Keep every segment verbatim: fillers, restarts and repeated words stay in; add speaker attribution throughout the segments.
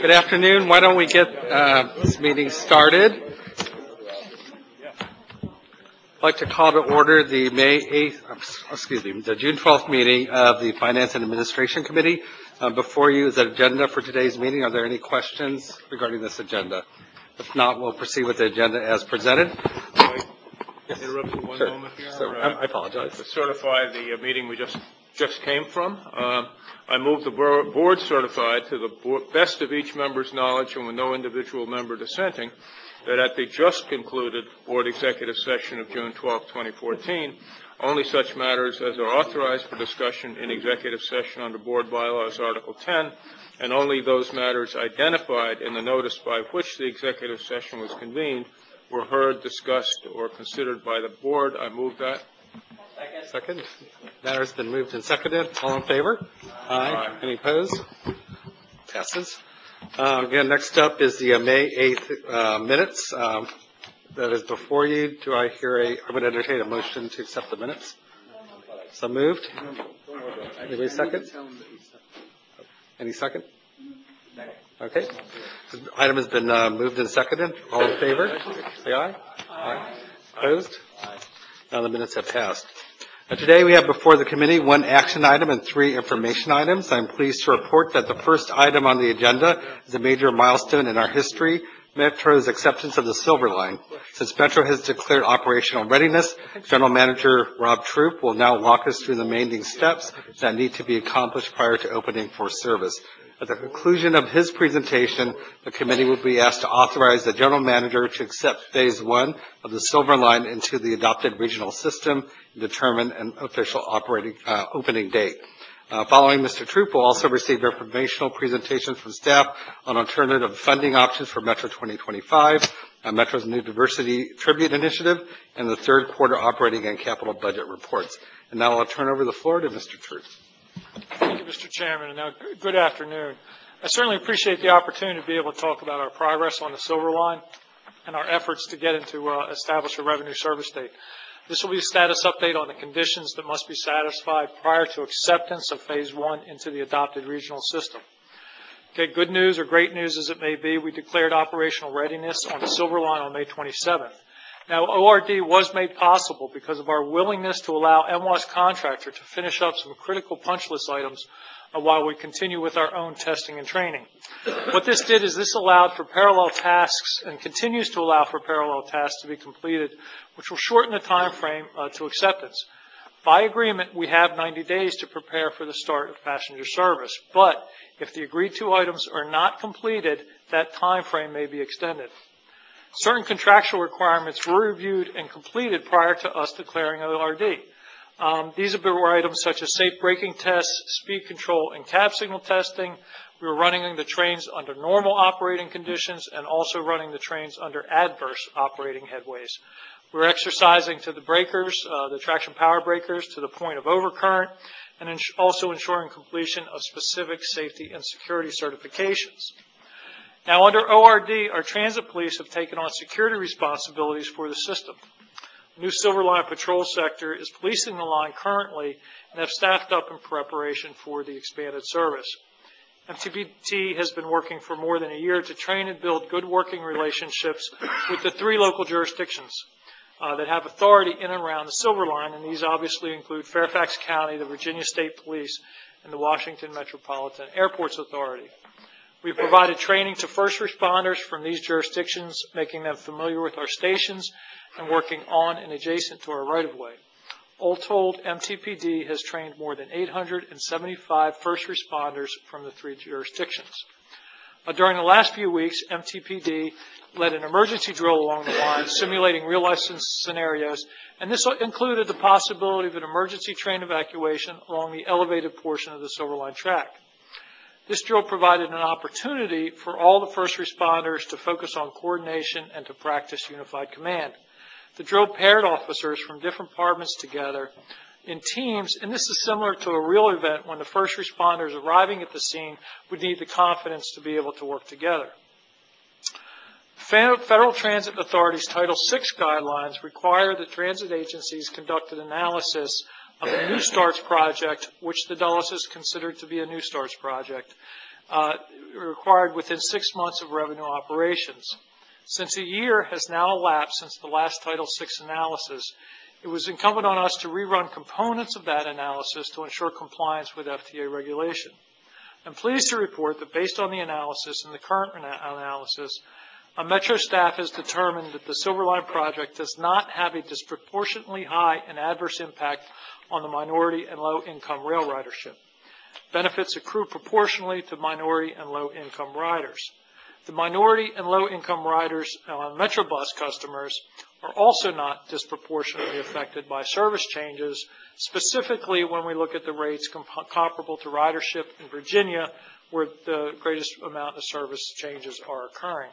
Speaker 1: Good afternoon. Why don't we get uh, this meeting started? I'd like to call to order the May eighth, excuse me, the June twelfth meeting of the Finance and Administration Committee. Uh, before you is an agenda for today's meeting. Are there any questions regarding this agenda? If not, we'll proceed with the agenda as presented.
Speaker 2: Yes. Interrupt for one
Speaker 1: sure.
Speaker 2: moment here.
Speaker 1: So, uh, I apologize.
Speaker 2: To certify the uh, meeting we just just came from, uh, I move the board certified to the board, best of each member's knowledge and with no individual member dissenting, that at the just concluded board executive session of June twelfth, twenty fourteen, only such matters as are authorized for discussion in executive session under Board Bylaws Article ten, and only those matters identified in the notice by which the executive session was convened were heard, discussed, or considered by the board. I move that.
Speaker 1: Second. Second. Matter has been moved and seconded. All in favor? Aye. Aye. Any opposed? Passes. Uh, again, next up is the uh, May eighth uh, minutes. Um, that is before you. Do I hear a, I would entertain a motion to accept the minutes. So moved. Anybody second? Any second? Okay. The item has been uh, moved and seconded. All in favor? Say aye. Aye. Opposed? Aye. Now the minutes have passed. Now today we have before the committee one action item and three information items. I'm pleased to report that the first item on the agenda is a major milestone in our history, Metro's acceptance of the Silver Line. Since Metro has declared operational readiness, General Manager Rob Troop will now walk us through the remaining steps that need to be accomplished prior to opening for service. At the conclusion of his presentation, the committee will be asked to authorize the General Manager to accept Phase one of the Silver Line into the adopted regional system and determine an official operating uh, opening date. Uh, following, Mister Troop will also receive informational presentations from staff on alternative funding options for Metro twenty twenty-five, uh, Metro's new diversity tribute initiative, and the third quarter operating and capital budget reports. And now I'll turn over the floor to Mister Troop.
Speaker 3: Thank you, Mister Chairman, and now good afternoon. I certainly appreciate the opportunity to be able to talk about our progress on the Silver Line and our efforts to get into uh, establish a revenue service date. This will be a status update on the conditions that must be satisfied prior to acceptance of Phase one into the adopted regional system. Okay, good news or great news as it may be, we declared operational readiness on the Silver Line on May twenty-seventh. Now, O R D was made possible because of our willingness to allow M W A S contractor to finish up some critical punch list items uh, while we continue with our own testing and training. What this did is this allowed for parallel tasks and continues to allow for parallel tasks to be completed, which will shorten the time frame uh, to acceptance. By agreement, we have ninety days to prepare for the start of passenger service, but if the agreed to items are not completed, that time frame may be extended. Certain contractual requirements were reviewed and completed prior to us declaring O R D. Um, these were items such as safe braking tests, speed control, and cab signal testing. We were running the trains under normal operating conditions and also running the trains under adverse operating headways. We were exercising to the breakers, uh, the traction power breakers, to the point of overcurrent, and ins- also ensuring completion of specific safety and security certifications. Now, under O R D, our transit police have taken on security responsibilities for the system. The new Silver Line Patrol Sector is policing the line currently and have staffed up in preparation for the expanded service. M T P T has been working for more than a year to train and build good working relationships with the three local jurisdictions uh, that have authority in and around the Silver Line, and these obviously include Fairfax County, the Virginia State Police, and the Washington Metropolitan Airports Authority. We provided training to first responders from these jurisdictions, making them familiar with our stations and working on and adjacent to our right-of-way. All told, M T P D has trained more than eight hundred seventy-five first responders from the three jurisdictions. Uh, during the last few weeks, M T P D led an emergency drill along the line, simulating real-life scenarios, and this included the possibility of an emergency train evacuation along the elevated portion of the Silver Line track. This drill provided an opportunity for all the first responders to focus on coordination and to practice unified command. The drill paired officers from different departments together in teams, and this is similar to a real event when the first responders arriving at the scene would need the confidence to be able to work together. Federal Transit Authority's Title six guidelines require that transit agencies conduct an analysis of a New Starts project, which the Dulles is considered to be a New Starts project, uh, required within six months of revenue operations. Since a year has now elapsed since the last Title six analysis, it was incumbent on us to rerun components of that analysis to ensure compliance with F T A regulation. I'm pleased to report that based on the analysis and the current analysis, a Metro staff has determined that the Silverline project does not have a disproportionately high and adverse impact on the minority and low-income rail ridership. Benefits accrue proportionally to minority and low-income riders. The minority and low-income riders on Metrobus customers are also not disproportionately affected by service changes, specifically when we look at the rates comp comparable to ridership in Virginia, where the greatest amount of service changes are occurring.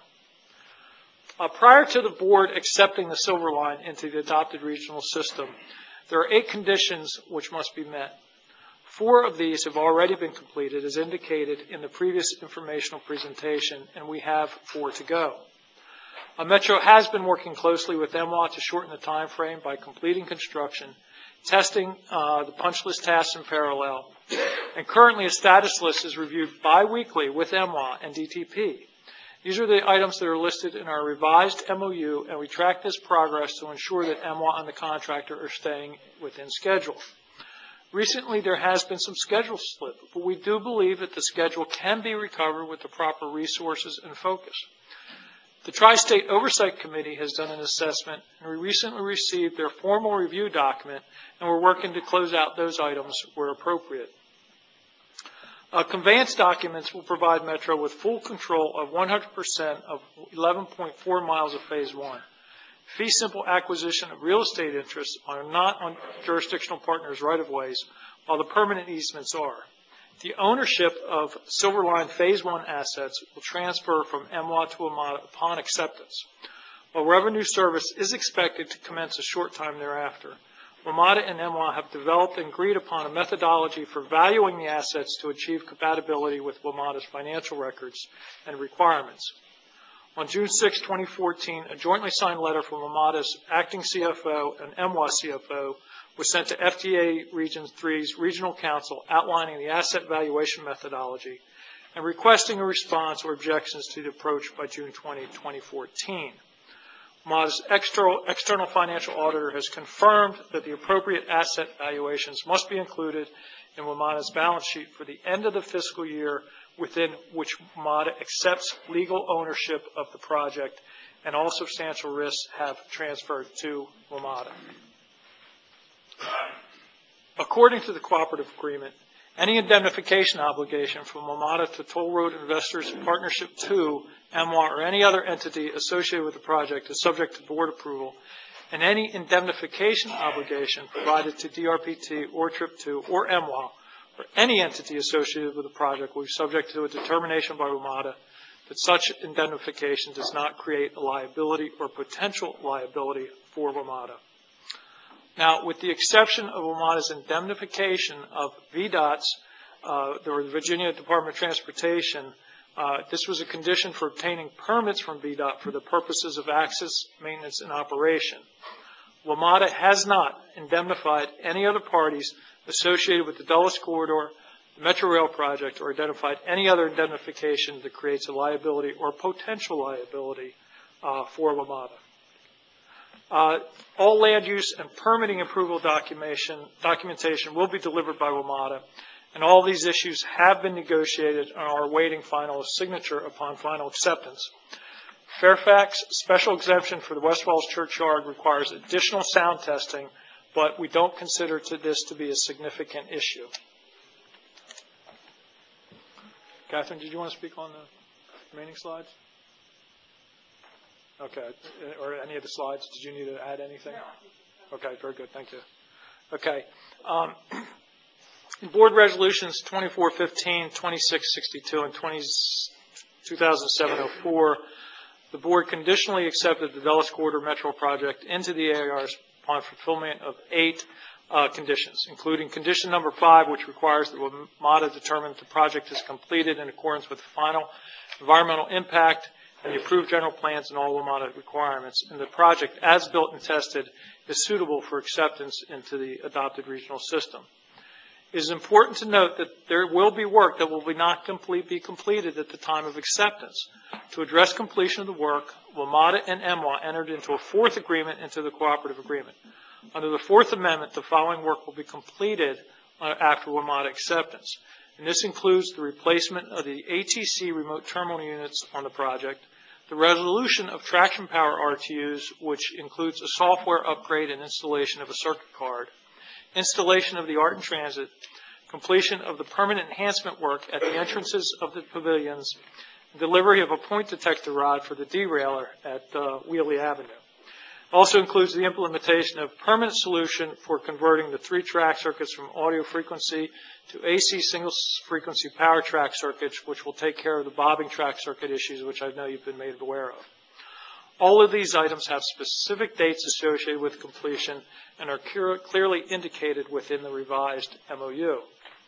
Speaker 3: Uh, prior to the board accepting the Silverline into the adopted regional system, there are eight conditions which must be met. Four of these have already been completed, as indicated in the previous informational presentation, and we have four to go. Uh, Metro has been working closely with M W A to shorten the time frame by completing construction, testing uh, the punch list tasks in parallel, and currently a status list is reviewed biweekly with M W A and D T P. These are the items that are listed in our revised M O U, and we track this progress to ensure that M W A and the contractor are staying within schedule. Recently, there has been some schedule slip, but we do believe that the schedule can be recovered with the proper resources and focus. The Tri-State Oversight Committee has done an assessment, and we recently received their formal review document, and we're working to close out those items where appropriate. Uh, conveyance documents will provide Metro with full control of one hundred percent of eleven point four miles of Phase one. Fee simple acquisition of real estate interests are not on jurisdictional partners' right-of-ways, while the permanent easements are. The ownership of Silverline Phase one assets will transfer from M W A to WMATA upon acceptance, while revenue service is expected to commence a short time thereafter. WMATA and M W A have developed and agreed upon a methodology for valuing the assets to achieve compatibility with WMATA's financial records and requirements. On June sixth, twenty fourteen, a jointly signed letter from WMATA's acting C F O and M W A C F O was sent to F T A Region three's Regional Council outlining the asset valuation methodology and requesting a response or objections to the approach by June twentieth, twenty fourteen. WMATA's external, external financial auditor has confirmed that the appropriate asset valuations must be included in WMATA's balance sheet for the end of the fiscal year within which WMATA accepts legal ownership of the project, and all substantial risks have transferred to WMATA. According to the cooperative agreement, any indemnification obligation from WMATA to Toll Road Investors Partnership two, M W A, or any other entity associated with the project is subject to board approval, and any indemnification obligation provided to D R P T or Trip two or M W A or any entity associated with the project will be subject to a determination by WMATA that such indemnification does not create a liability or potential liability for WMATA. Now, with the exception of WMATA's indemnification of V DOT's, uh, or the Virginia Department of Transportation, uh, this was a condition for obtaining permits from V DOT for the purposes of access, maintenance, and operation. WMATA has not indemnified any other parties associated with the Dulles Corridor, the Metro Rail project, or identified any other indemnification that creates a liability or potential liability uh, for WMATA. Uh, all land use and permitting approval documentation, documentation will be delivered by WMATA, and all these issues have been negotiated and are awaiting final signature upon final acceptance. Fairfax special exemption for the West Falls Churchyard requires additional sound testing, but we don't consider to this to be a significant issue. Catherine, did you want to speak on the remaining slides? Okay, or any of the slides? Did you need to add anything? No. Okay, very good, thank you. Okay, um, in board resolutions twenty-four fifteen, twenty-six sixty-two, and two thousand seven oh four, the board conditionally accepted the Dulles Corridor Metro project into the A A Rs upon fulfillment of eight uh, conditions, including condition number five, which requires that WMATA determine that the project is completed in accordance with the final environmental impact and the approved general plans and all WMATA requirements, and the project, as built and tested, is suitable for acceptance into the adopted regional system. It is important to note that there will be work that will be not complete, be completed at the time of acceptance. To address completion of the work, WMATA and M W A entered into a fourth agreement into the cooperative agreement. Under the Fourth Amendment, the following work will be completed uh, after WMATA acceptance. And this includes the replacement of the A T C remote terminal units on the project, the resolution of traction power R T Us, which includes a software upgrade and installation of a circuit card, installation of the Art in Transit, completion of the permanent enhancement work at the entrances of the pavilions, delivery of a point detector rod for the derailer at uh, Wheelie Avenue. Also includes the implementation of permanent solution for converting the three track circuits from audio frequency to A C single frequency power track circuits, which will take care of the bobbing track circuit issues, which I know you've been made aware of. All of these items have specific dates associated with completion and are clearly indicated within the revised M O U.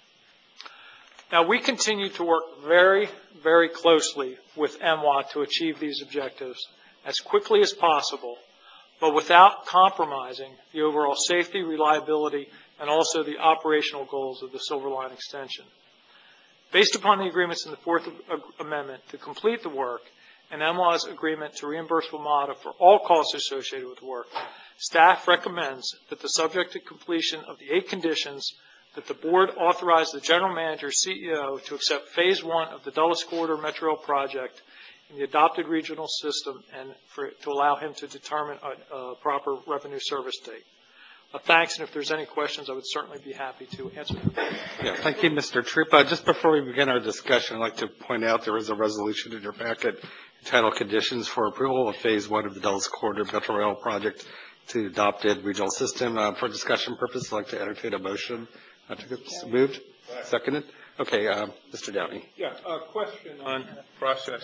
Speaker 3: Now, we continue to work very, very closely with M W A to achieve these objectives as quickly as possible, but without compromising the overall safety, reliability, and also the operational goals of the Silver Line extension. Based upon the agreements in the Fourth Amendment to complete the work, and M W A's agreement to reimburse WMATA for all costs associated with the work, staff recommends that the subject to completion of the eight conditions that the board authorize the general manager, C E O, to accept phase one of the Dulles Corridor Metro Rail project in the adopted regional system and for, to allow him to determine a, a proper revenue service date. Uh, thanks, and if there's any questions, I would certainly be happy to answer them.
Speaker 1: Yeah, thank you, Mister Troop. Uh, just before we begin our discussion, I'd like to point out there is a resolution in your packet entitled Conditions for Approval of Phase one of the Dulles Corridor Metro Rail project to adopted regional system. Uh, for discussion purposes, I'd like to entertain a motion. Uh, to get moved? Seconded? Okay, uh, Mister Downey.
Speaker 2: Yeah, a question on process.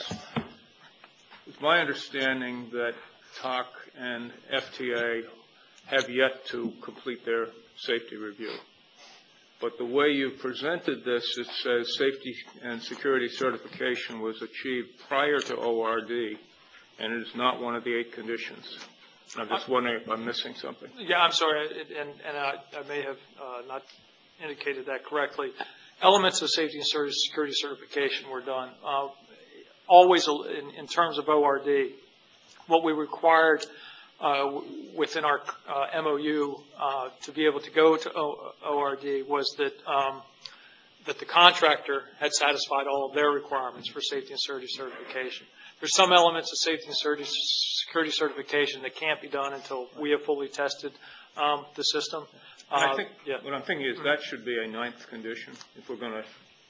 Speaker 2: It's my understanding that T O C and F T A have yet to complete their safety review. But the way you presented this, it says safety and security certification was achieved prior to O R D, and it is not one of the eight conditions. I'm just wondering if I'm missing something.
Speaker 3: Yeah, I'm sorry, and, and I, I may have uh, not indicated that correctly. Elements of safety and security certification were done. Uh, always in, in terms of O R D, what we required uh, within our uh, M O U uh, to be able to go to o- ORD was that um, that the contractor had satisfied all of their requirements for safety and security certification. There's some elements of safety and security certification that can't be done until we have fully tested um, the system.
Speaker 2: And
Speaker 3: Uh,
Speaker 2: I think
Speaker 3: yeah.
Speaker 2: what I'm thinking is that should be a ninth condition if we're going to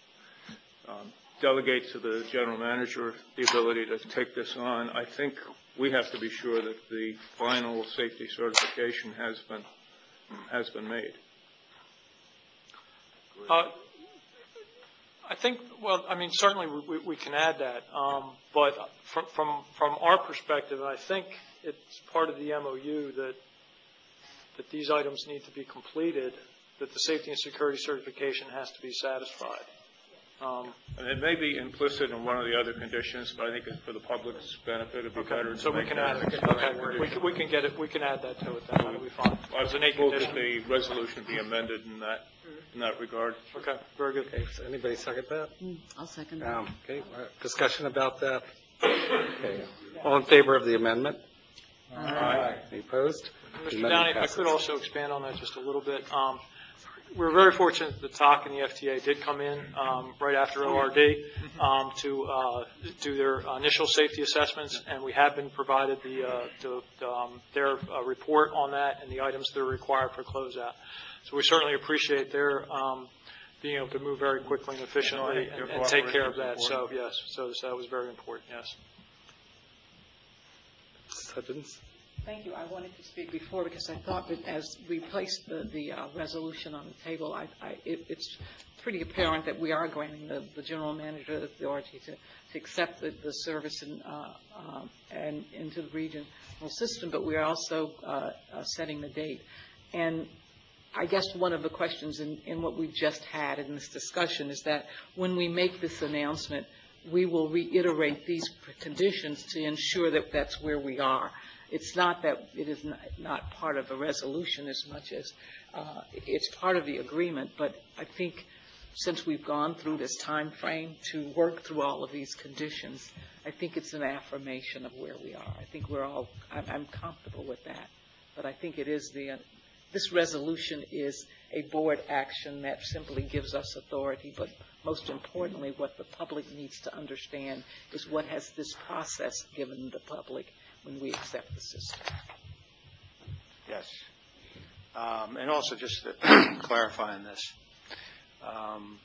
Speaker 2: um, delegate to the general manager the ability to take this on. I think we have to be sure that the final safety certification has been has been made.
Speaker 3: Uh, I think, well, I mean, certainly we, we can add that, um, but from, from from our perspective, I think it's part of the M O U that that these items need to be completed, that the safety and security certification has to be satisfied. Um,
Speaker 2: and it may be implicit in one of the other conditions, but I think for the public's benefit, it'd be
Speaker 3: okay,
Speaker 2: better to
Speaker 3: so we
Speaker 2: make
Speaker 3: can
Speaker 2: that
Speaker 3: add it.
Speaker 2: a
Speaker 3: Okay,
Speaker 2: condition.
Speaker 3: we can, we can get it. We can add that to it. Then that'll be fine.
Speaker 2: I
Speaker 3: As an eight
Speaker 2: move that
Speaker 3: condition.
Speaker 2: the resolution be amended in that in that regard.
Speaker 3: Okay, very good.
Speaker 1: Okay, so anybody second that?
Speaker 4: I'll second that.
Speaker 1: Um, okay, uh, discussion about that? Okay, all in favor of the amendment?
Speaker 2: Aye.
Speaker 1: Any opposed?
Speaker 3: Mister
Speaker 1: Amendment
Speaker 3: Downey, if I
Speaker 1: passes.
Speaker 3: could also expand on that just a little bit. Um, we're very fortunate that the T O C and the F T A did come in um, right after O R D um, to uh, do their initial safety assessments, and we have been provided the, uh, the um, their uh, report on that and the items that are required for closeout. So we certainly appreciate their um, being able to move very quickly and efficiently and, and take care of that. So yes, so, so that was very important. Yes.
Speaker 1: Hudgens?
Speaker 4: Thank you. I wanted to speak before because I thought that as we placed the, the uh, resolution on the table, I, I, it, it's pretty apparent that we are granting the, the general manager the authority to, to accept the, the service in, uh, um, and into the regional system, but we are also uh, uh, setting the date. And I guess one of the questions in, in what we just had in this discussion is that when we make this announcement, we will reiterate these conditions to ensure that that's where we are. It's not that it is not, not part of a resolution as much as uh, it's part of the agreement, but I think since we've gone through this time frame to work through all of these conditions, I think it's an affirmation of where we are. I think we're all, I'm, I'm comfortable with that. But I think it is the, uh, this resolution is a board action that simply gives us authority, but most importantly, what the public needs to understand is what has this process given the public when we accept the system.
Speaker 5: Yes. Um, and also just to clarify on this, um,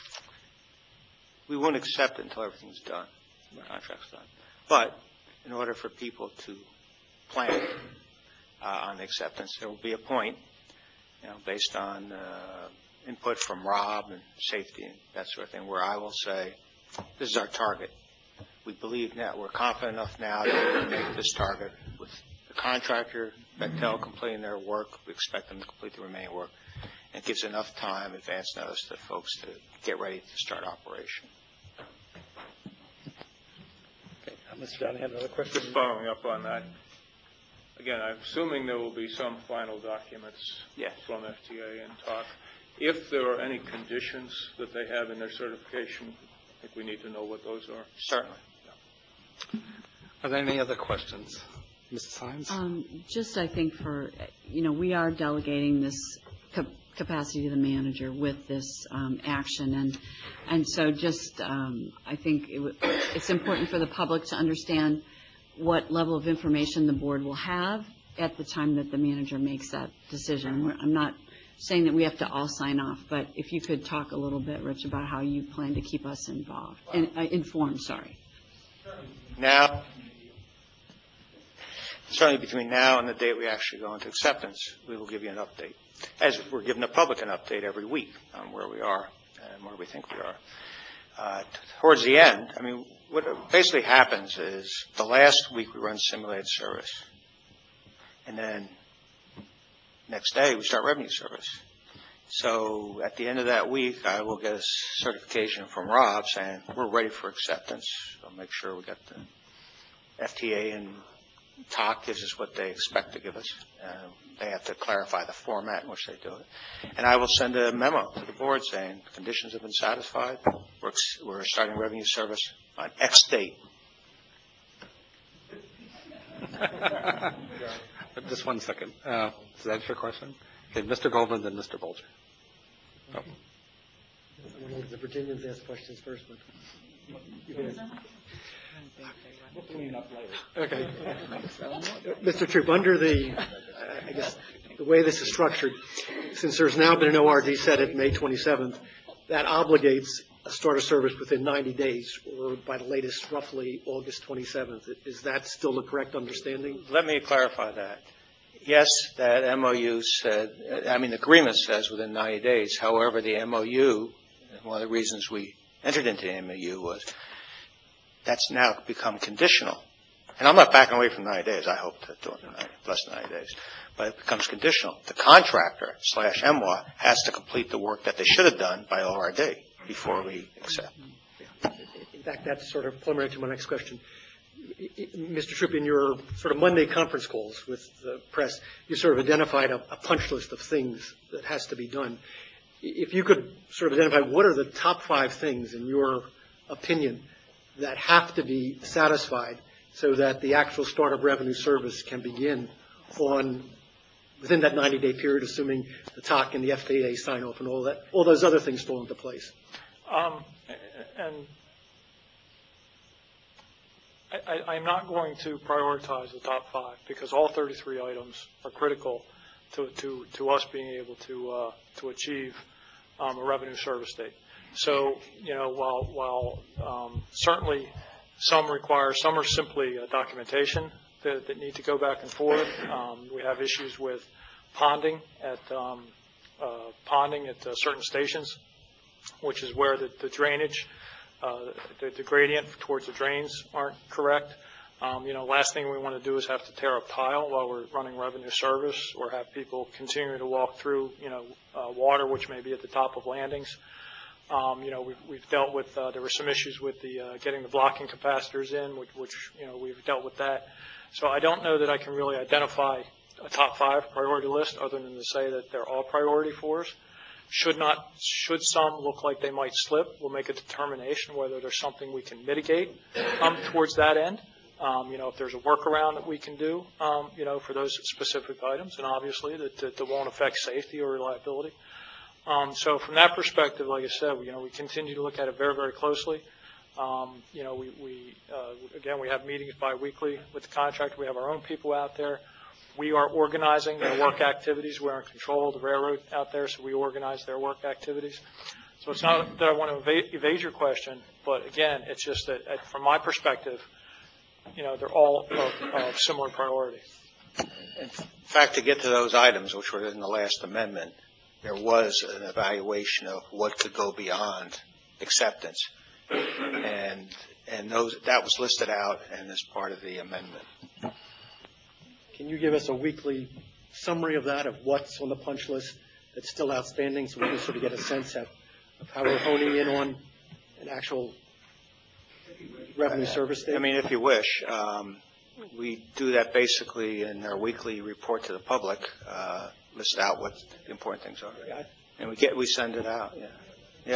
Speaker 5: we won't accept it until everything's done, the contract's done. But in order for people to plan uh, on the acceptance, there will be a point, you know, based on uh, input from Rob and safety and that sort of thing, where I will say, this is our target. We believe now, we're confident enough now that we can make this target with the contractor, Bechtel completing their work. We expect them to complete the remaining work. And it gives enough time, advance notice to folks to get ready to start operation.
Speaker 1: Okay. Uh, Mister Downey had another question.
Speaker 2: Just following up on that. Again, I'm assuming there will be some final documents
Speaker 5: yes.
Speaker 2: from F T A and talk. If there are any conditions that they have in their certification, I think we need to know what those are.
Speaker 5: Certainly.
Speaker 2: Yeah.
Speaker 1: Are there any other questions? Missus Hines?
Speaker 6: Um, just, I think, for, you know, we are delegating this cap- capacity to the manager with this um, action. And and so just, um, I think it w- it's important for the public to understand what level of information the board will have at the time that the manager makes that decision. We're, I'm not saying that we have to all sign off, but if you could talk a little bit, Rich, about how you plan to keep us involved, in, uh, informed, sorry.
Speaker 5: Now, certainly between now and the date we actually go into acceptance, we will give you an update. As we're giving the public an update every week on where we are and where we think we are. Uh, towards the end, I mean, what basically happens is the last week we run simulated service. And then next day we start revenue service. So at the end of that week, I will get a certification from Rob saying we're ready for acceptance. I'll make sure we got the F T A and T O C gives us what they expect to give us. Uh, they have to clarify the format in which they do it. And I will send a memo to the board saying conditions have been satisfied. We're, we're starting revenue service on X date.
Speaker 1: Just one second. Uh, is that your question? Okay, Mister Goldman, then Mister Bolger. Oh.
Speaker 7: I'm going to let the Virginians ask questions first, but
Speaker 1: We'll clean up later.
Speaker 7: okay. Mister Troop, under the, uh, I guess, the way this is structured, since there's now been an O R D set at May twenty-seventh, that obligates a start of service within ninety days, or by the latest, roughly August twenty-seventh. Is that still the correct understanding?
Speaker 5: Let me clarify that. Yes, that M O U said, I mean, the agreement says within ninety days. However, the M O U, and one of the reasons we entered into the M O U was that's now become conditional. And I'm not backing away from ninety days. I hope to do it in less than ninety days. But it becomes conditional. The contractor slash M W A has to complete the work that they should have done by O R D before we accept.
Speaker 7: In fact, that's sort of preliminary to my next question. Mister Troop, in your sort of Monday conference calls with the press, you sort of identified a, a punch list of things that has to be done. If you could sort of identify what are the top five things, in your opinion, that have to be satisfied so that the actual start of revenue service can begin on within that ninety-day period, assuming the T O C and the F T A sign off and all that, all those other things fall into place.
Speaker 3: Um, and I, I, I'm not going to prioritize the top five because all thirty-three items are critical to to, to us being able to uh, to achieve um, a revenue service date. So, you know, while while um, certainly some require, some are simply uh, documentation that, that need to go back and forth. Um, we have issues with ponding at um, uh, ponding at uh, certain stations, which is where the, the drainage, uh, the, the gradient towards the drains aren't correct. Um, you know, last thing we want to do is have to tear up tile while we're running revenue service, or have people continue to walk through, you know, uh, water which may be at the top of landings. Um, you know, we've, we've dealt with, uh, there were some issues with the, uh, getting the blocking capacitors in, which, which, you know, we've dealt with that. So I don't know that I can really identify a top five priority list other than to say that they're all priority for us. Should not, should some look like they might slip, we'll make a determination whether there's something we can mitigate, um, towards that end. Um, you know, if there's a workaround that we can do, um, you know, for those specific items, and obviously that, that, that won't affect safety or reliability. Um, so from that perspective, like I said, you know, we continue to look at it very, very closely. Um, you know, we, we uh, again, we have meetings biweekly with the contractor. We have our own people out there. We are organizing their work activities. We're in control of the railroad out there, so we organize their work activities. So it's not that I want to evade, evade your question, but again, it's just that uh, from my perspective, you know, they're all of, of similar priority.
Speaker 5: In fact, to get to those items, which were in the last amendment, there was an evaluation of what could go beyond acceptance, and and those that was listed out and as part of the amendment.
Speaker 7: Can you give us a weekly summary of that, of what's on the punch list that's still outstanding, so we can sort of get a sense of, of how we're honing in on an actual revenue service date?
Speaker 5: I mean, if you wish, um, we do that basically in our weekly report to the public, uh, list out what the important things are,
Speaker 7: Yeah.
Speaker 5: and we get we send it out. Yeah. Yeah.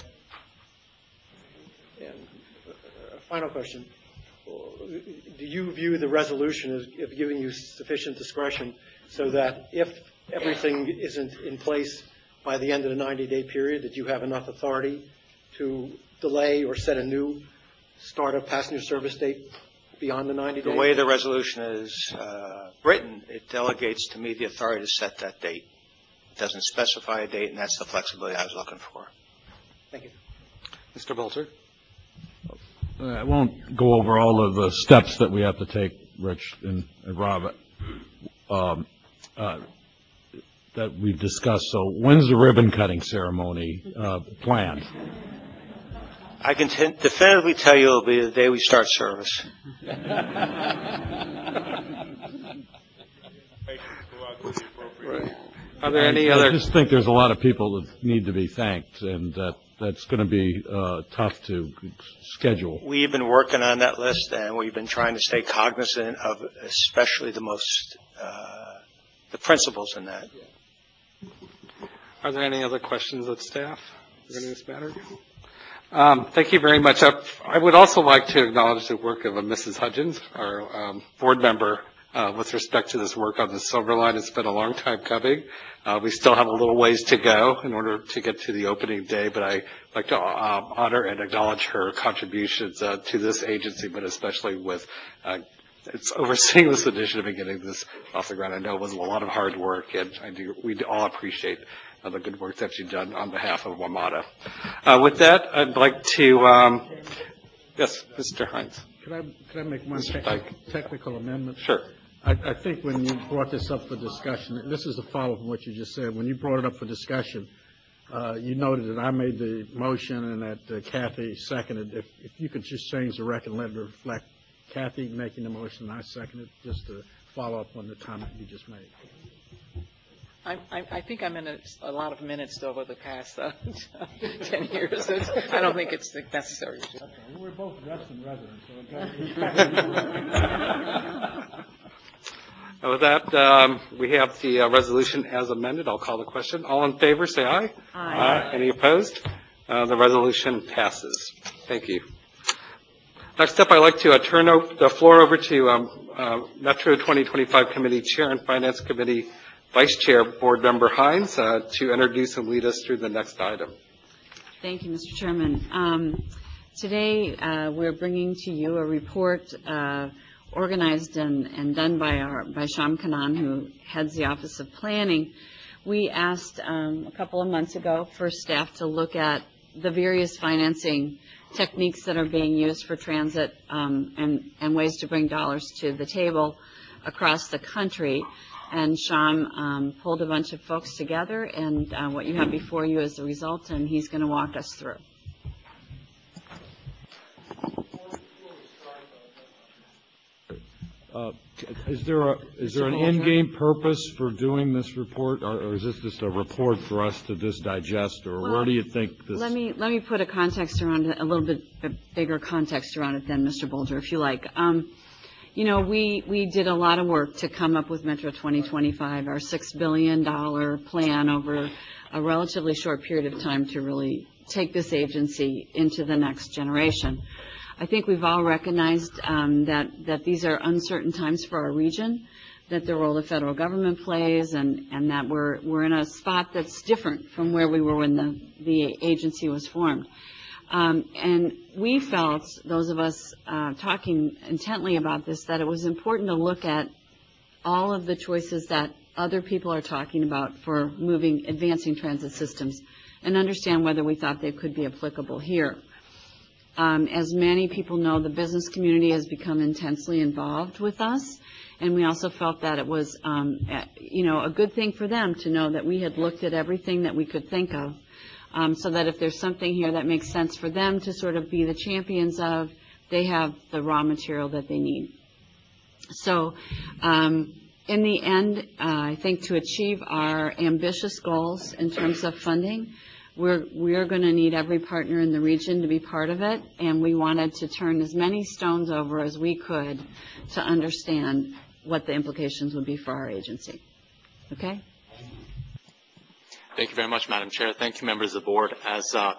Speaker 7: And a final question. Do you view the resolution as of giving you sufficient discretion so that if everything isn't in place by the end of the ninety-day period, that you have enough authority to delay or set a new start of passenger service date beyond the ninety days?
Speaker 5: The way the resolution is uh, written, it delegates to me the authority to set that date. It doesn't specify a date, and that's the flexibility I was looking for.
Speaker 7: Thank you.
Speaker 1: Mister Bolter?
Speaker 8: I won't go over all of the steps that we have to take, Rich and, and Rob, um, uh, that we've discussed. So when's the ribbon cutting ceremony uh, planned?
Speaker 5: I can t- definitively tell you it'll be the day we start service.
Speaker 1: Right. Are there any
Speaker 8: I,
Speaker 1: other?
Speaker 8: I just think there's a lot of people that need to be thanked, and that that's going to be uh, tough to schedule.
Speaker 5: We've been working on that list, and we've been trying to stay cognizant of especially the most, uh, the principles in that.
Speaker 1: Are there any other questions of staff regarding this matter? Um, thank you very much. I, I would also like to acknowledge the work of uh, Missus Hudgens, our um, board member, uh, with respect to this work on the Silver Line. It's been a long time coming. Uh, we still have a little ways to go in order to get to the opening day, but I'd like to um, honor and acknowledge her contributions uh, to this agency, but especially with uh, it's overseeing this initiative and getting this off the ground. I know it was a lot of hard work, and I do, we all appreciate uh, the good work that you've done on behalf of WMATA. Uh, with that, I'd like to, um, yes, Mister Hines.
Speaker 9: Could I, could I make one
Speaker 1: Mister
Speaker 9: tec-
Speaker 1: Dyke.
Speaker 9: technical amendment?
Speaker 1: Sure.
Speaker 9: I, I think when you brought this up for discussion, and this is a follow-up from what you just said, when you brought it up for discussion, uh, you noted that I made the motion and that uh, Kathy seconded. If, if you could just change the record and let it reflect Kathy making the motion and I seconded, just to follow up on the comment you just made.
Speaker 4: I, I, I think I'm in a, a lot of minutes over the past uh, ten years. It's, I don't think it's necessary.
Speaker 9: Okay. We're both Reston residents, so
Speaker 1: With that, um, we have the uh, resolution as amended. I'll call the question. All in favor, say aye.
Speaker 6: Aye.
Speaker 1: Aye. Any opposed? Uh, the resolution passes. Thank you. Next up, I'd like to uh, turn o- the floor over to um, uh, Metro twenty twenty-five Committee Chair and Finance Committee Vice Chair, Board Member Hines, uh, to introduce and lead us through the next item.
Speaker 6: Thank you, Mister Chairman. Um, today, uh, we're bringing to you a report uh, organized and, and done by our by Sham Kanan, who heads the Office of Planning. We asked um, a couple of months ago for staff to look at the various financing techniques that are being used for transit um, and, and ways to bring dollars to the table across the country. And Sham um, pulled a bunch of folks together, and uh, what you have before you is the result, and he's going to walk us through.
Speaker 8: Uh, Is there a, is there an end-game purpose for doing this report, or or is this just a report for us to just digest, or where do you think this?
Speaker 6: Let me, let me put a context around it, a little bit bigger context around it than Mister Bolger, if you like. Um, you know, we, we did a lot of work to come up with Metro twenty twenty-five, our six billion dollars plan over a relatively short period of time to really take this agency into the next generation. I think we've all recognized um, that, that these are uncertain times for our region, that the role the federal government plays, and, and that we're, we're in a spot that's different from where we were when the, the agency was formed. Um, and we felt, those of us uh, talking intently about this, that it was important to look at all of the choices that other people are talking about for moving, advancing transit systems, and understand whether we thought they could be applicable here. Um, as many people know, the business community has become intensely involved with us, and we also felt that it was, um, you know, a good thing for them to know that we had looked at everything that we could think of, um, so that if there's something here that makes sense for them to sort of be the champions of, they have the raw material that they need. So, um, in the end, uh, I think to achieve our ambitious goals in terms of funding, We're, we're going to need every partner in the region to be part of it, and we wanted to turn as many stones over as we could to understand what the implications would be for our agency. Okay?
Speaker 10: Thank you very much, Madam Chair. Thank you, members of the board. As uh,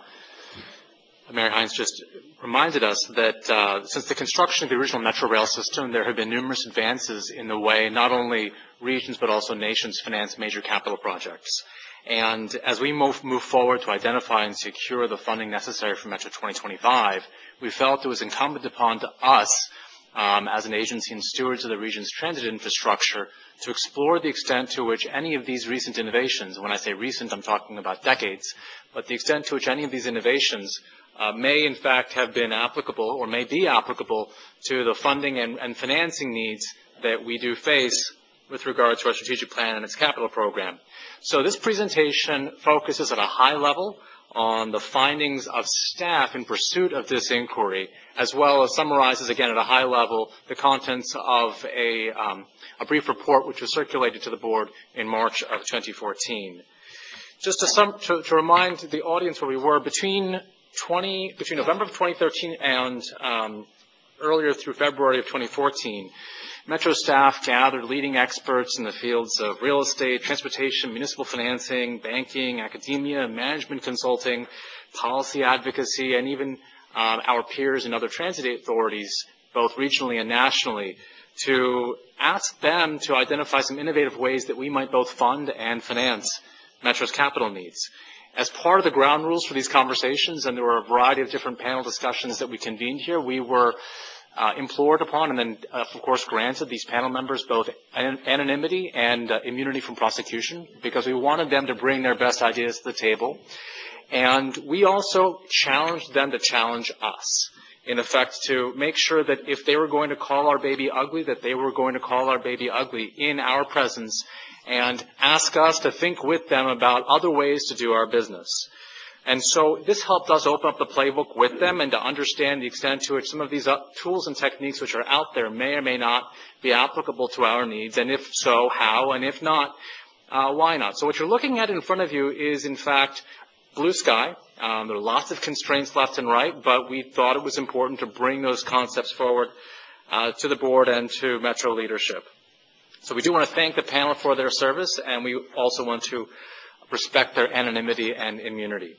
Speaker 10: Mayor Hines just reminded us that uh, since the construction of the original Metro Rail system, there have been numerous advances in the way not only regions but also nations finance major capital projects. And as we move, move forward to identify and secure the funding necessary for Metro twenty twenty-five, we felt it was incumbent upon to us, um, as an agency and stewards of the region's transit infrastructure, to explore the extent to which any of these recent innovations, when I say recent, I'm talking about decades, but the extent to which any of these innovations uh, may in fact have been applicable or may be applicable to the funding and, and financing needs that we do face with regard to our strategic plan and its capital program. So this presentation focuses at a high level on the findings of staff in pursuit of this inquiry, as well as summarizes again at a high level the contents of a, um, a brief report which was circulated to the board in March of twenty fourteen. Just to, sum, to, to remind the audience where we were, between, twenty, between November of twenty thirteen and um, earlier through February of twenty fourteen, Metro staff gathered leading experts in the fields of real estate, transportation, municipal financing, banking, academia, management consulting, policy advocacy, and even um, our peers in other transit authorities, both regionally and nationally, to ask them to identify some innovative ways that we might both fund and finance Metro's capital needs. As part of the ground rules for these conversations, and there were a variety of different panel discussions that we convened here, we were Uh, implored upon and then, uh, of course, granted these panel members both an anonymity and uh, immunity from prosecution because we wanted them to bring their best ideas to the table. And we also challenged them to challenge us, in effect, to make sure that if they were going to call our baby ugly, that they were going to call our baby ugly in our presence and ask us to think with them about other ways to do our business. And so this helped us open up the playbook with them and to understand the extent to which some of these tools and techniques which are out there may or may not be applicable to our needs, and if so, how, and if not, uh, why not. So what you're looking at in front of you is, in fact, blue sky. Um, there are lots of constraints left and right, but we thought it was important to bring those concepts forward uh, to the board and to Metro leadership. So we do want to thank the panel for their service, and we also want to respect their anonymity and immunity.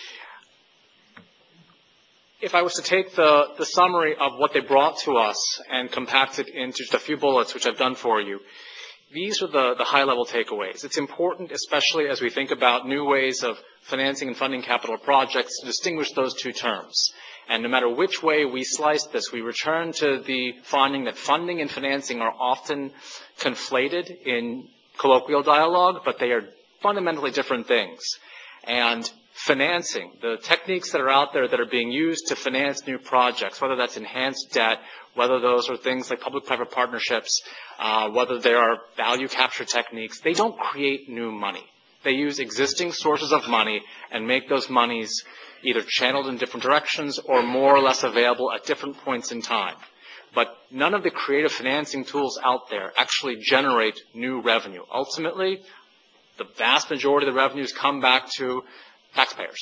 Speaker 10: If I was to take the, the summary of what they brought to us and compact it into just a few bullets, which I've done for you, these are the, the high-level takeaways. It's important, especially as we think about new ways of financing and funding capital projects, to distinguish those two terms. And no matter which way we slice this, we return to the finding that funding and financing are often conflated in colloquial dialogue, but they are fundamentally different things. And financing, the techniques that are out there that are being used to finance new projects, whether that's enhanced debt, whether those are things like public-private partnerships, uh, whether they are value capture techniques, they don't create new money. They use existing sources of money and make those monies either channeled in different directions or more or less available at different points in time. but none of the creative financing tools out there actually generate new revenue. Ultimately, the vast majority of the revenues come back to taxpayers.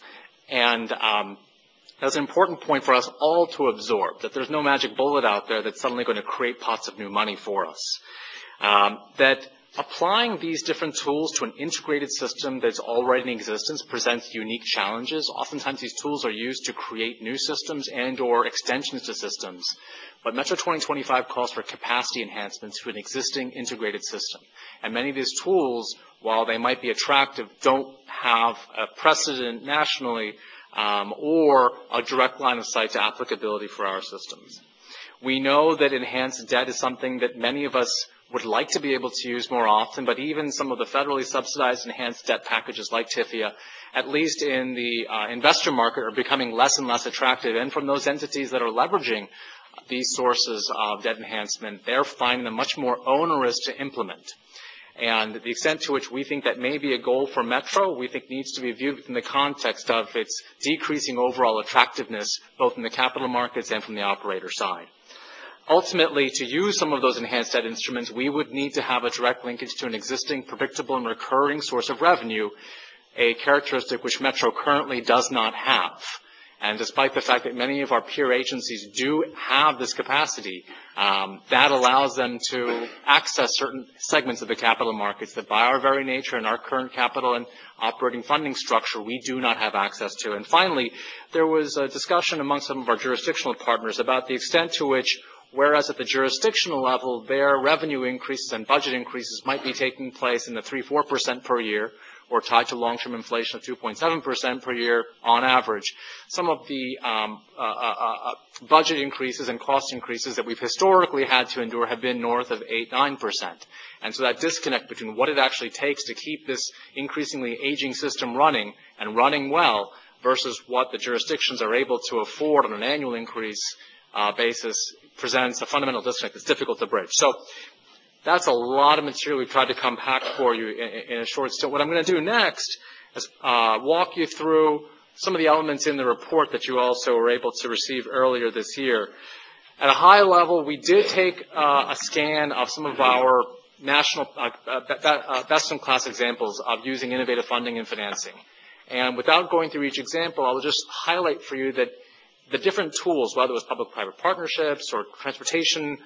Speaker 10: And um, that's an important point for us all to absorb, that there's no magic bullet out there that's suddenly going to create pots of new money for us. Um, that applying these different tools to an integrated system that's already in existence presents unique challenges. Oftentimes these tools are used to create new systems and or extensions to systems. But Metro twenty twenty-five calls for capacity enhancements to an existing integrated system. And many of these tools, while they might be attractive, don't have a precedent nationally um, or a direct line of sight to applicability for our systems. We know that enhanced debt is something that many of us would like to be able to use more often, but even some of the federally subsidized enhanced debt packages like TIFIA, at least in the uh, investor market, are becoming less and less attractive. And from those entities that are leveraging these sources of debt enhancement, they're finding them much more onerous to implement. And the extent to which we think that may be a goal for Metro, we think needs to be viewed in the context of its decreasing overall attractiveness, both in the capital markets and from the operator side. Ultimately, to use some of those enhanced debt instruments, we would need to have a direct linkage to an existing predictable and recurring source of revenue, a characteristic which Metro currently does not have. And despite the fact that many of our peer agencies do have this capacity, um, that allows them to access certain segments of the capital markets that by our very nature and our current capital and operating funding structure, we do not have access to. And finally, there was a discussion among some of our jurisdictional partners about the extent to which, whereas at the jurisdictional level, their revenue increases and budget increases might be taking place in the three to four percent per year, or tied to long-term inflation of two point seven percent per year on average. Some of the um, uh, uh, uh, budget increases and cost increases that we've historically had to endure have been north of eight to nine percent. And so that disconnect between what it actually takes to keep this increasingly aging system running and running well versus what the jurisdictions are able to afford on an annual increase uh, basis presents a fundamental disconnect that's difficult to bridge. So that's a lot of material we've tried to compact for you in, in a short stint. What I'm going to do next is uh, walk you through some of the elements in the report that you also were able to receive earlier this year. At a high level, we did take uh, a scan of some of our national uh, uh, best-in-class examples of using innovative funding and financing. And without going through each example, I'll just highlight for you that the different tools, whether it was public-private partnerships or transportation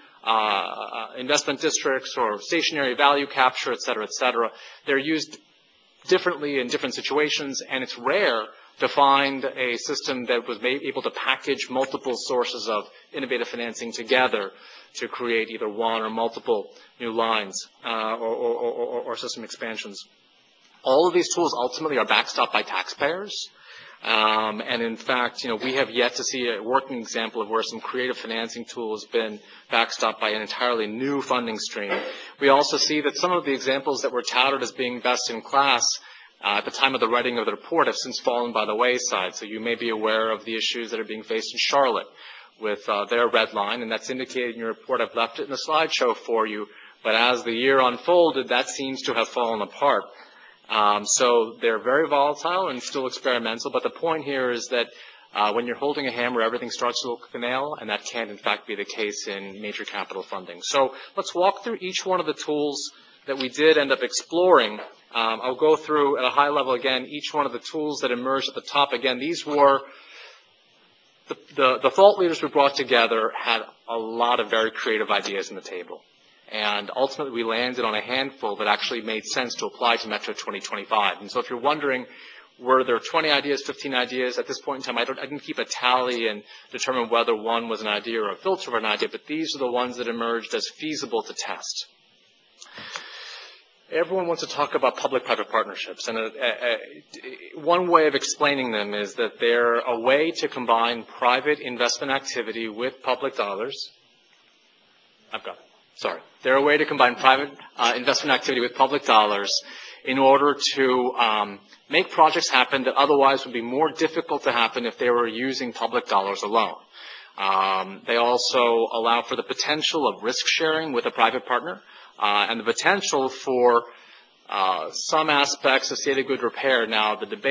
Speaker 10: uh, investment districts or stationary value capture, et cetera, et cetera, they're used differently in different situations, and it's rare to find a system that was able to package multiple sources of innovative financing together to create either one or multiple new lines uh, or, or, or, or system expansions. All of these tools ultimately are backstopped by taxpayers. Um, and in fact, you know, we have yet to see a working example of where some creative financing tool has been backstopped by an entirely new funding stream. We also see that some of the examples that were touted as being best in class uh, at the time of the writing of the report have since fallen by the wayside. So you may be aware of the issues that are being faced in Charlotte with uh, their red line, and that's indicated in your report. I've left it in the slideshow for you. But as the year unfolded, that seems to have fallen apart. Um, so they're very volatile and still experimental, but the point here is that uh, when you're holding a hammer, everything starts to look like a nail, and that can, in fact, be the case in major capital funding. So let's walk through each one of the tools that we did end up exploring. Um, I'll go through at a high level, again, each one of the tools that emerged at the top. Again, these were the, the, the thought leaders we brought together had a lot of very creative ideas on the table. And ultimately, we landed on a handful that actually made sense to apply to Metro twenty twenty-five. And so if you're wondering, were there twenty ideas, fifteen ideas? At this point in time, I, don't, I didn't keep a tally and determine whether one was an idea or a filter of an idea, but these are the ones that emerged as feasible to test. Everyone wants to talk about public-private partnerships, and a, a, a, one way of explaining them is that they're a way to combine private investment activity with public dollars. I've got it. Sorry. They're a way to combine private uh, investment activity with public dollars in order to um, make projects happen that otherwise would be more difficult to happen if they were using public dollars alone. Um, they also allow for the potential of risk sharing with a private partner uh, and the potential for uh, some aspects of state of good repair. Now, the debate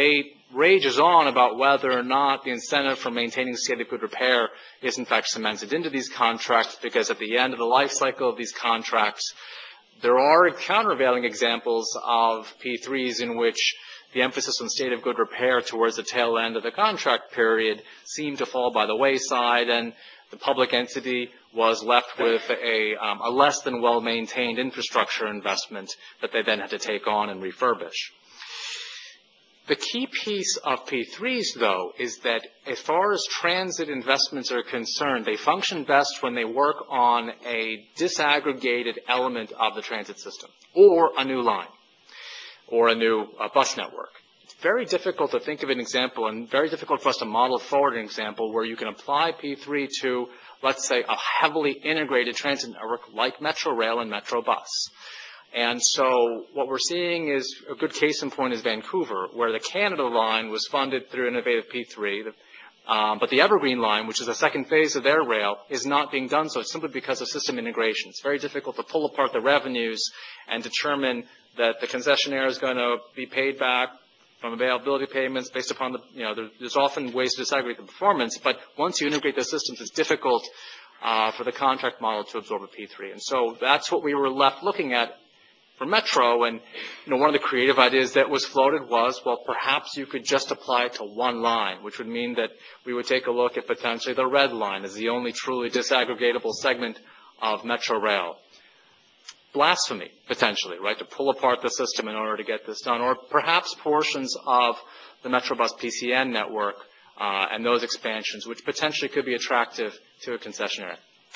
Speaker 10: rages on about whether or not the incentive for maintaining state of good repair is in fact cemented into these contracts, because at the end of the life cycle of these contracts, there are countervailing examples of P threes in which the emphasis on state of good repair towards the tail end of the contract period seemed to fall by the wayside, and the public entity was left with a, um, a less than well-maintained infrastructure investment that they then had to take on and refurbish. The key piece of P threes, though, is that as far as transit investments are concerned, they function best when they work on a disaggregated element of the transit system, or a new line, or a new uh, bus network. It's very difficult to think of an example, and very difficult for us to model forward an example where you can apply P three to, let's say, a heavily integrated transit network like Metro Rail and Metro Bus. And so what we're seeing is, a good case in point is Vancouver, where the Canada line was funded through innovative P three, um, but the Evergreen line, which is the second phase of their rail, is not being done so simply because of system integration. It's very difficult to pull apart the revenues and determine that the concessionaire is going to be paid back from availability payments based upon the, you know, there, there's often ways to disaggregate the performance, but once you integrate those systems, it's difficult uh, for the contract model to absorb a P three. And so that's what we were left looking at for Metro, and you know, one of the creative ideas that was floated was, well, perhaps you could just apply it to one line, which would mean that we would take a look at potentially the red line as the only truly disaggregatable segment of Metro Rail. Blasphemy, potentially, right, to pull apart the system in order to get this done, or perhaps portions of the Metrobus P C N network uh, and those expansions, which potentially could be attractive to a concessionaire.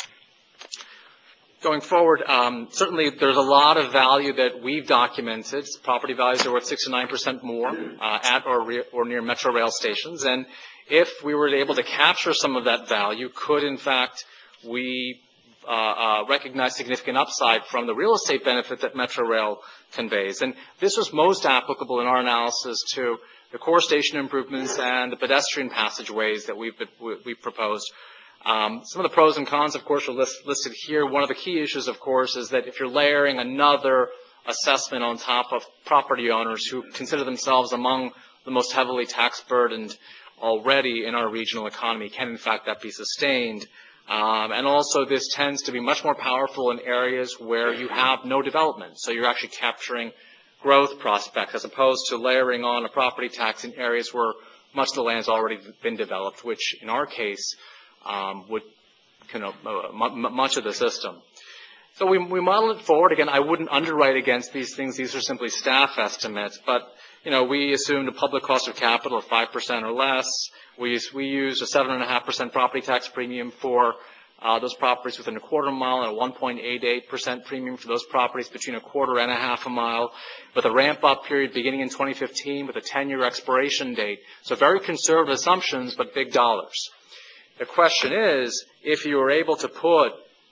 Speaker 10: Going forward, um, certainly there's a lot of value that we've documented. Property values are worth six to nine percent more uh, at or, re- or near Metro Rail stations. And if we were able to capture some of that value, could in fact we uh, uh, recognize significant upside from the real estate benefit that Metro Rail conveys. And this was most applicable in our analysis to the core station improvements and the pedestrian passageways that we've, we've proposed. Um, some of the pros and cons, of course, are list, listed here. One of the key issues, of course, is that if you're layering another assessment on top of property owners who consider themselves among the most heavily tax burdened already in our regional economy, can in fact that be sustained? Um, and also this tends to be much more powerful in areas where you have no development. So you're actually capturing growth prospects as opposed to layering on a property tax in areas where much of the land has already been developed, which in our case, Um, would kind of uh, m- much of the system. So we, we model it forward. Again, I wouldn't underwrite against these things. These are simply staff estimates. But, you know, we assumed a public cost of capital of five percent or less. We, we used a seven point five percent property tax premium for uh, those properties within a quarter mile and a one point eight eight percent premium for those properties between a quarter and a half a mile, with a ramp-up period beginning in twenty fifteen with a ten-year expiration date. So very conservative assumptions, but big dollars. The question is, if you were able to put,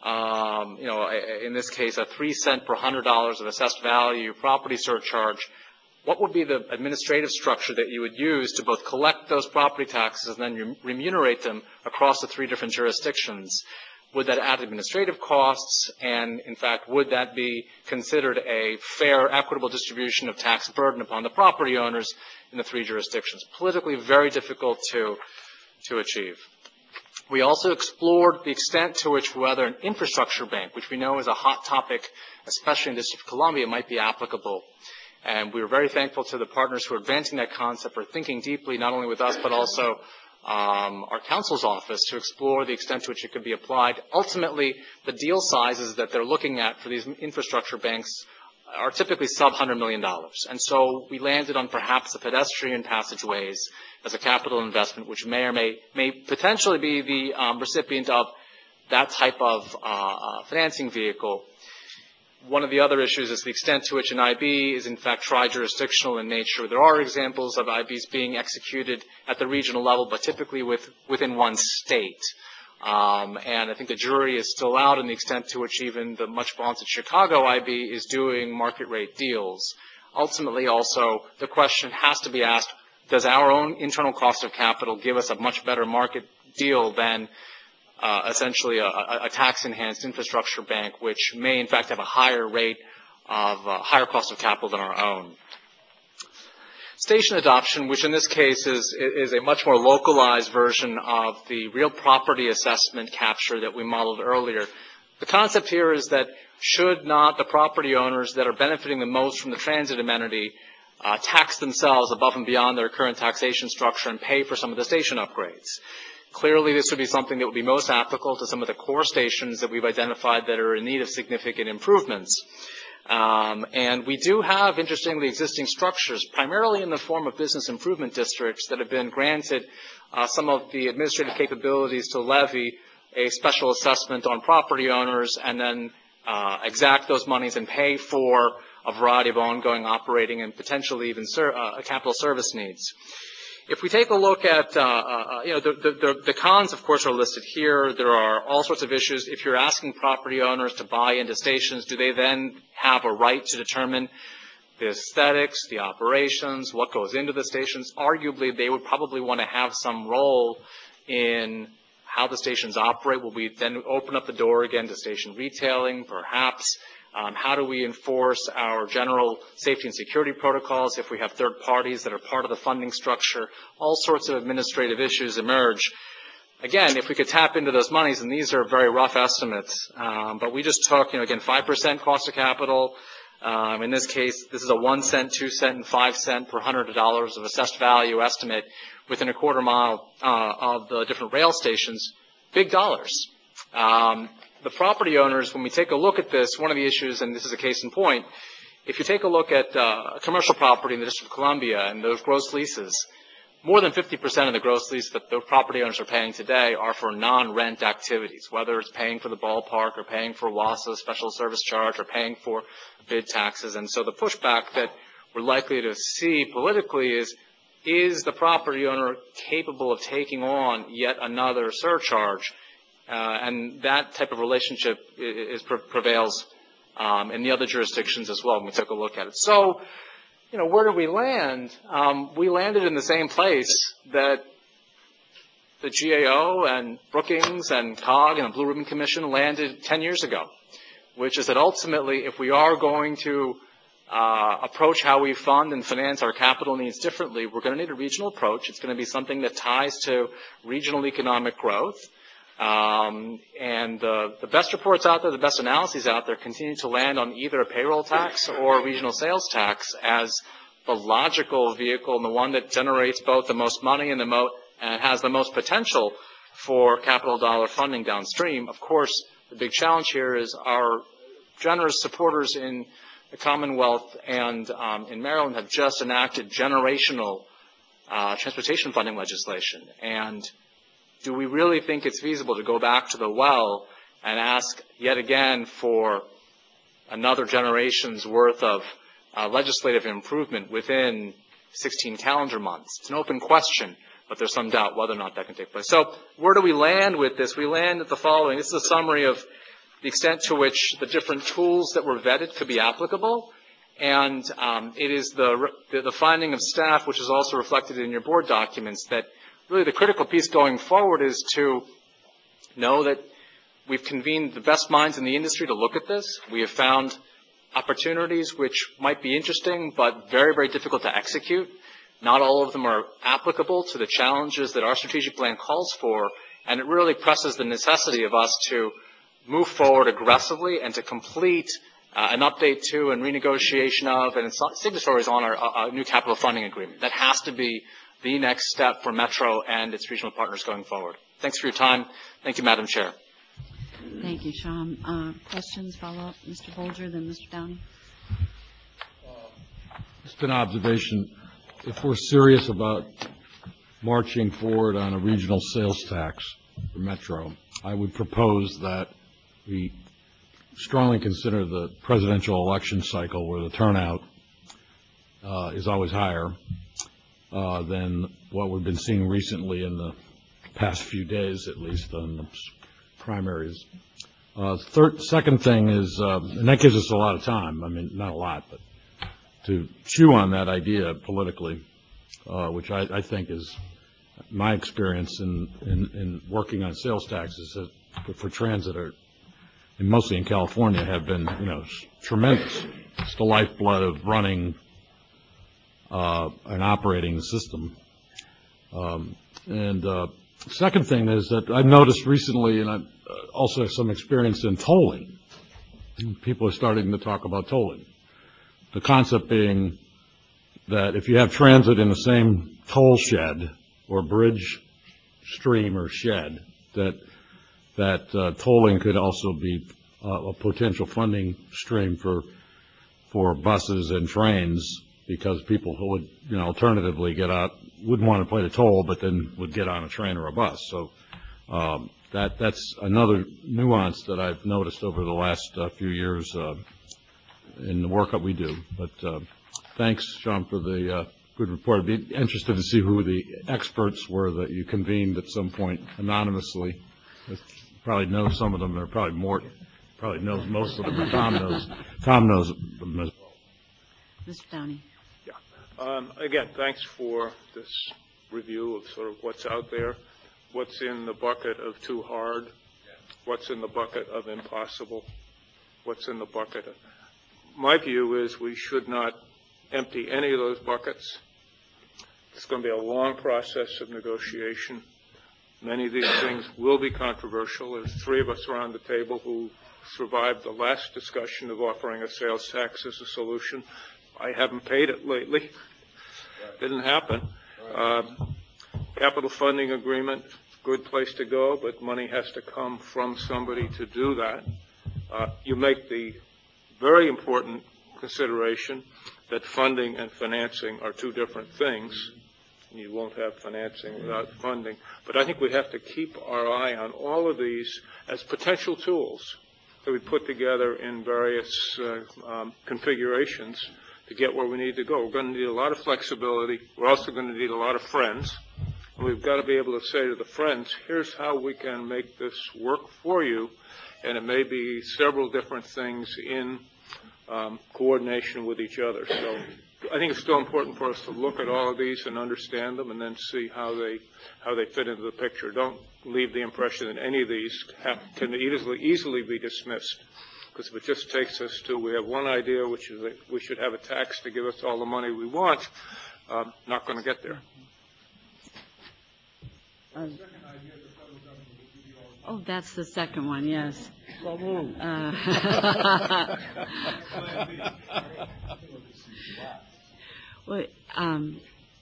Speaker 10: um, you know, in this case, a three cent per hundred dollars of assessed value property surcharge, what would be the administrative structure that you would use to both collect those property taxes and then remunerate them across the three different jurisdictions? Would that add administrative costs? And, in fact, would that be considered a fair, equitable distribution of tax burden upon the property owners in the three jurisdictions? Politically very difficult to, to achieve. We also explored the extent to which whether an infrastructure bank, which we know is a hot topic, especially in the District of Columbia, might be applicable. And we were very thankful to the partners who are advancing that concept, for thinking deeply, not only with us, but also um, our counsel's office, to explore the extent to which it could be applied. Ultimately, the deal sizes that they're looking at for these infrastructure banks are typically sub one hundred million dollars. And so we landed on perhaps the pedestrian passageways as a capital investment, which may or may, may potentially be the um, recipient of that type of uh, financing vehicle. One of the other issues is the extent to which an I B is in fact tri-jurisdictional in nature. There are examples of I Bs being executed at the regional level, but typically with, within one state. Um, and I think the jury is still out in the extent to which even the much vaunted Chicago I B is doing market rate deals. Ultimately, also, the question has to be asked, does our own internal cost of capital give us a much better market deal than uh, essentially a, a tax-enhanced infrastructure bank, which may in fact have a higher rate of uh, higher cost of capital than our own? station adoption, which in this case is, is a much more localized version of the real property assessment capture that we modeled earlier. The concept here is that should not the property owners that are benefiting the most from the transit amenity uh, tax themselves above and beyond their current taxation structure and pay for some of the station upgrades? Clearly, this would be something that would be most applicable to some of the core stations that we've identified that are in need of significant improvements. Um, and we do have, interestingly, existing structures, primarily in the form of business improvement districts, that have been granted uh, some of the administrative capabilities to levy a special assessment on property owners and then uh, exact those monies and pay for a variety of ongoing operating and potentially even ser- uh, capital service needs. If we take a look at, uh, uh, you know, the, the, the cons, of course, are listed here. There are all sorts of issues. If you're asking property owners to buy into stations, do they then have a right to determine the aesthetics, the operations, what goes into the stations? Arguably, they would probably want to have some role in how the stations operate. Will we then open up the door again to station retailing, perhaps? Um, how do we enforce our general safety and security protocols if we have third parties that are part of the funding structure? All sorts of administrative issues emerge. Again, if we could tap into those monies, and these are very rough estimates, um, but we just took, you know, again, five percent cost of capital. Um, in this case, this is a one cent, two cent, and five cent per hundred dollars of assessed value estimate within a quarter mile uh, of the different rail stations. Big dollars. Um, The property owners, when we take a look at this, one of the issues, and this is a case in point, if you take a look at uh, commercial property in the District of Columbia and those gross leases, more than fifty percent of the gross lease that the property owners are paying today are for non-rent activities, whether it's paying for the ballpark or paying for WASA special service charge or paying for bid taxes. And so the pushback that we're likely to see politically is, is the property owner capable of taking on yet another surcharge? Uh, and that type of relationship is, is prevails um, in the other jurisdictions as well when we took a look at it. So, you know, where did we land? Um, we landed in the same place that the G A O and Brookings and C O G and the Blue Ribbon Commission landed ten years ago, which is that ultimately if we are going to uh, approach how we fund and finance our capital needs differently, we're going to need a regional approach. It's going to be something that ties to regional economic growth. Um, and the, the best reports out there, the best analyses out there continue to land on either a payroll tax or a regional sales tax as the logical vehicle and the one that generates both the most money and the mo- and has the most potential for capital dollar funding downstream. Of course, the big challenge here is our generous supporters in the Commonwealth and um, in Maryland have just enacted generational uh, transportation funding legislation. And do we really think it's feasible to go back to the well and ask yet again for another generation's worth of uh, legislative improvement within sixteen calendar months? It's an open question, but there's some doubt whether or not that can take place. So where do we land with this? We land at the following. This is a summary of the extent to which the different tools that were vetted could be applicable. And um, it is the, the, the finding of staff, which is also reflected in your board documents, that really the critical piece going forward is to know that we've convened the best minds in the industry to look at this. We have found opportunities which might be interesting but very, very difficult to execute. Not all of them are applicable to the challenges that our strategic plan calls for, and it really presses the necessity of us to move forward aggressively and to complete uh, an update to and renegotiation of and signatories on our uh, new capital funding agreement. That has to be the next step for Metro and its regional partners going forward. Thanks for your time. Thank you, Madam Chair.
Speaker 6: Thank you, Sean. Uh, questions, follow-up? Mister Bolger, then Mister Downey.
Speaker 8: Just an observation. If we're serious about marching forward on a regional sales tax for Metro, I would propose that we strongly consider the presidential election cycle where the turnout uh, is always higher uh, than what we've been seeing recently in the past few days, at least on the primaries. Uh, third, second thing is, uh, and that gives us a lot of time, I mean, not a lot, but to chew on that idea politically, uh, which I, I think is my experience in, in, in working on sales taxes for transit, are, and mostly in California, have been, you know, tremendous. It's the lifeblood of running uh, and operating the system. Um, and uh, second thing is that I've noticed recently, and I also have some experience in tolling. People are starting to talk about tolling. The concept being that if you have transit in the same toll shed or bridge stream or shed, that that uh, tolling could also be uh, a potential funding stream for for buses and trains, because people who would, you know, alternatively get out, wouldn't want to pay the toll, but then would get on a train or a bus. So um, that that's another nuance that I've noticed over the last uh, few years uh, in the work that we do. But uh, thanks, Sean, for the uh, good report. I'd be interested to see who the experts were that you convened at some point anonymously. You probably know some of them. There are probably more. Probably knows most of them, but Tom knows. Tom knows them as well.
Speaker 6: Mister Downey.
Speaker 2: Yeah. Um, again, thanks for this review of sort of what's out there, what's in the bucket of too hard, what's in the bucket of impossible, what's in the bucket of... My view is we should not empty any of those buckets. It's going to be a long process of negotiation. Many of these things will be controversial. There's three of us around the table who survived the last discussion of offering a sales tax as a solution. I haven't paid it lately. Didn't happen. Um, capital funding agreement, good place to go, but money has to come from somebody to do that. Uh, you make the very important consideration that funding and financing are two different things. You won't have financing without funding. But I think we have to keep our eye on all of these as potential tools that we put together in various uh, um, configurations to get where we need to go. We're going to need a lot of flexibility. We're also going to need a lot of friends. And we've got to be able to say to the friends, here's how we can make this work for you. And it may be several different things in um, coordination with each other. So I think it's still important for us to look at all of these and understand them, and then see how they how they fit into the picture. Don't leave the impression that any of these have, can easily easily be dismissed, because if it just takes us to we have one idea, which is that we should have a tax to give us all the money we want, um, not going to get there.
Speaker 6: Um, oh, that's the second one. Yes. Uh, Well, um,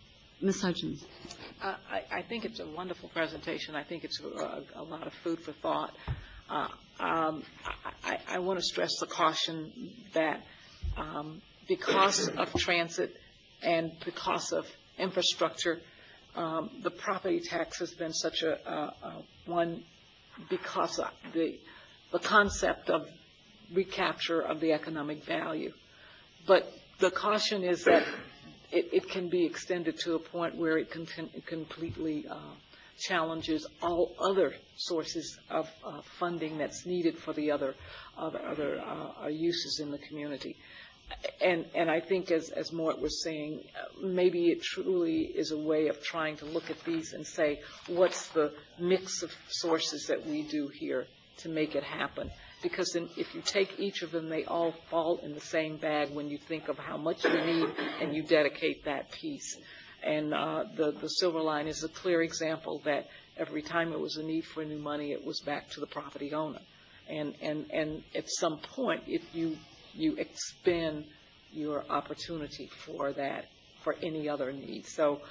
Speaker 6: Miz Hutchins.
Speaker 4: Uh, I, I think it's a wonderful presentation. I think it's a, a lot of food for thought. Uh, um, I, I want to stress the caution that um, because of transit and because of infrastructure, um, the property tax has been such a, a, a one because of the the concept of recapture of the economic value. But the caution is that It, it can be extended to a point where it, can, it completely uh, challenges all other sources of uh, funding that's needed for the other other, other uh, uses in the community. And, and I think, as, as Mort was saying, uh, maybe it truly is a way of trying to look at these and say, what's the mix of sources that we do here to make it happen? Because then if you take each of them, they all fall in the same bag when you think of how much you need and you dedicate that piece. And uh, the, the Silver Line is a clear example that every time it was a need for new money, it was back to the property owner. And, and, and at some point, if you, you expend your opportunity for that, for any other need. So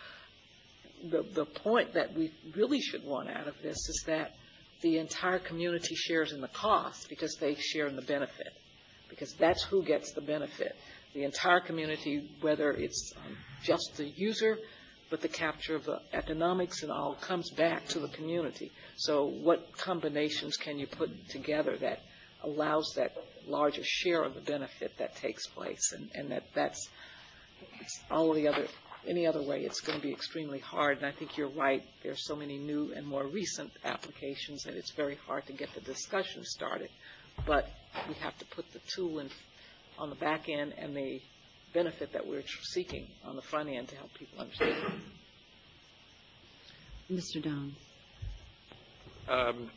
Speaker 4: the, the point that we really should want out of this is that the entire community shares in the cost because they share in the benefit, because that's who gets the benefit. The entire community, whether it's um, just the user, but the capture of the economics and all comes back to the community. So what combinations can you put together that allows that larger share of the benefit that takes place? And, and that that's it's all the other Any other way, it's going to be extremely hard. And I think you're right. There's so many new and more recent applications that it's very hard to get the discussion started. But we have to put the tool in on the back end and the benefit that we're seeking on the front end to help people understand.
Speaker 6: Mister Downs.
Speaker 11: Um,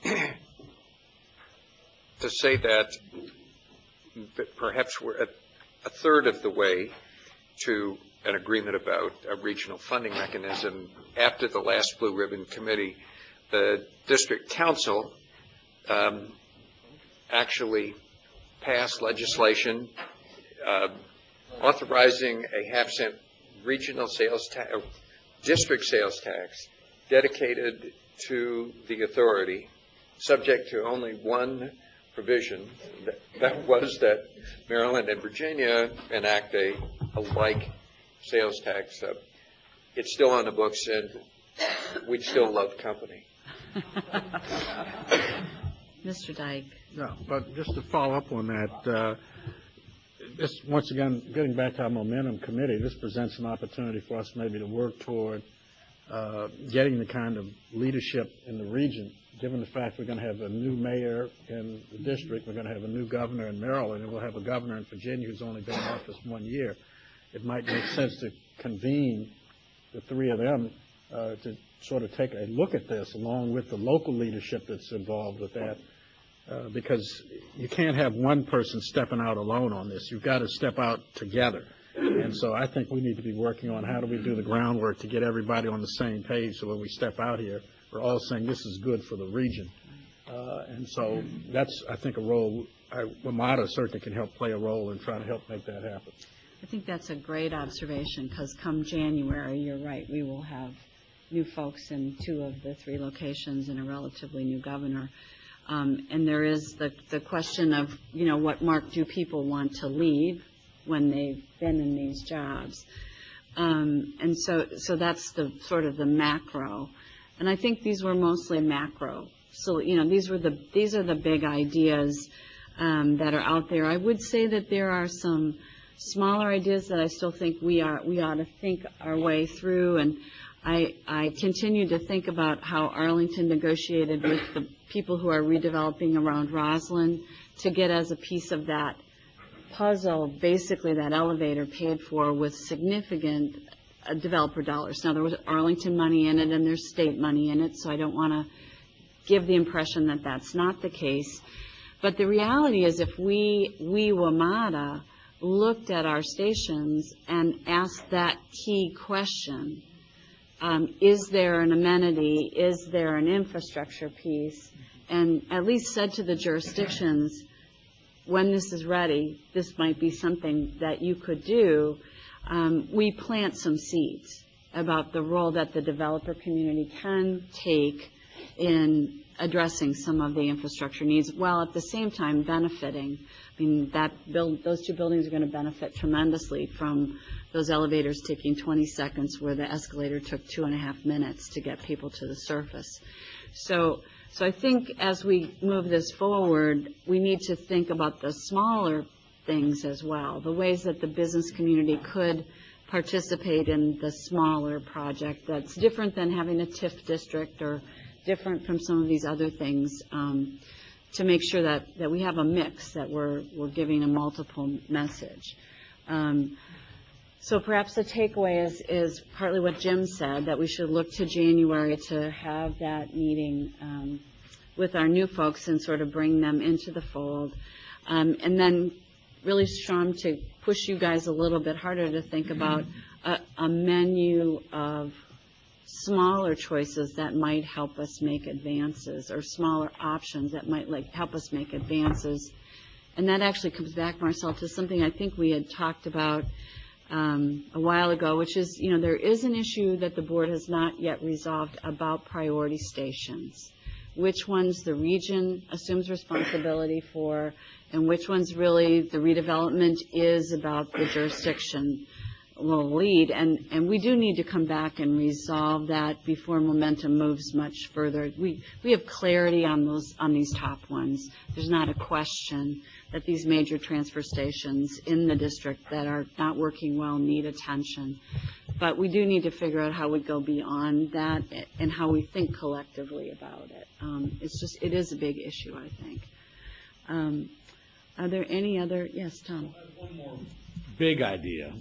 Speaker 11: to say that, that perhaps we're at a third of the way to an agreement about a regional funding mechanism. After the last Blue Ribbon Committee, the district council um, actually passed legislation uh, authorizing a half cent regional sales tax, uh, district sales tax dedicated to the authority, subject to only one provision. That, that was that Maryland and Virginia enact a, a like sales tax. Uh, it's still on the books, and we'd still love company.
Speaker 6: Mister Dyke.
Speaker 9: No, but just to follow up on that, uh, this, once again, getting back to our momentum committee, this presents an opportunity for us maybe to work toward uh, getting the kind of leadership in the region, given the fact we're going to have a new mayor in the district, we're going to have a new governor in Maryland, and we'll have a governor in Virginia who's only been in office one year. It might make sense to convene the three of them uh, to sort of take a look at this along with the local leadership that's involved with that. Uh, because you can't have one person stepping out alone on this. You've got to step out together. And so I think we need to be working on how do we do the groundwork to get everybody on the same page so when we step out here, we're all saying this is good for the region. Uh, and so that's, I think, a role. I, WMATA certainly can help play a role in trying to help make that happen.
Speaker 6: I think that's a great observation because come January, you're right, we will have new folks in two of the three locations and a relatively new governor. Um, and there is the, the question of, you know, what mark do people want to leave when they've been in these jobs? Um, and so, so that's the sort of the macro. And I think these were mostly macro. So, you know, these were the, these are the big ideas um, that are out there. I would say that there are some smaller ideas that I still think we are, we ought to think our way through. And I, I continue to think about how Arlington negotiated with the people who are redeveloping around Roslyn to get as a piece of that puzzle, basically that elevator paid for with significant uh, developer dollars. Now, there was Arlington money in it and there's state money in it, so I don't want to give the impression that that's not the case. But the reality is if we, we WMATA, looked at our stations and asked that key question, Um, is there an amenity, is there an infrastructure piece, and at least said to the jurisdictions, when this is ready, this might be something that you could do, um, we plant some seeds about the role that the developer community can take in addressing some of the infrastructure needs while at the same time benefiting. I mean, that build, those two buildings are going to benefit tremendously from those elevators taking twenty seconds where the escalator took two and a half minutes to get people to the surface. So, so I think as we move this forward, we need to think about the smaller things as well, the ways that the business community could participate in the smaller project that's different than having a T I F district or different from some of these other things, um, to make sure that, that we have a mix, that we're, we're giving a multiple message. Um, So perhaps the takeaway is, is partly what Jim said, that we should look to January to have that meeting um, with our new folks and sort of bring them into the fold. Um, and then really, Sean, to push you guys a little bit harder to think about a, a menu of smaller choices that might help us make advances, or smaller options that might like help us make advances. And that actually comes back, Marcel, to something I think we had talked about Um, a while ago, which is, you know, there is an issue that the board has not yet resolved about priority stations. Which ones the region assumes responsibility for, and which ones really the redevelopment is about the jurisdiction will lead. And, and we do need to come back and resolve that before momentum moves much further. We, we have clarity on those, on these top ones. There's not a question that these major transfer stations in the district that are not working well need attention. But we do need to figure out how we go beyond that and how we think collectively about it. Um, it's just, it is a big issue, I think. Um, are there any other, yes, Tom?
Speaker 8: One more big idea.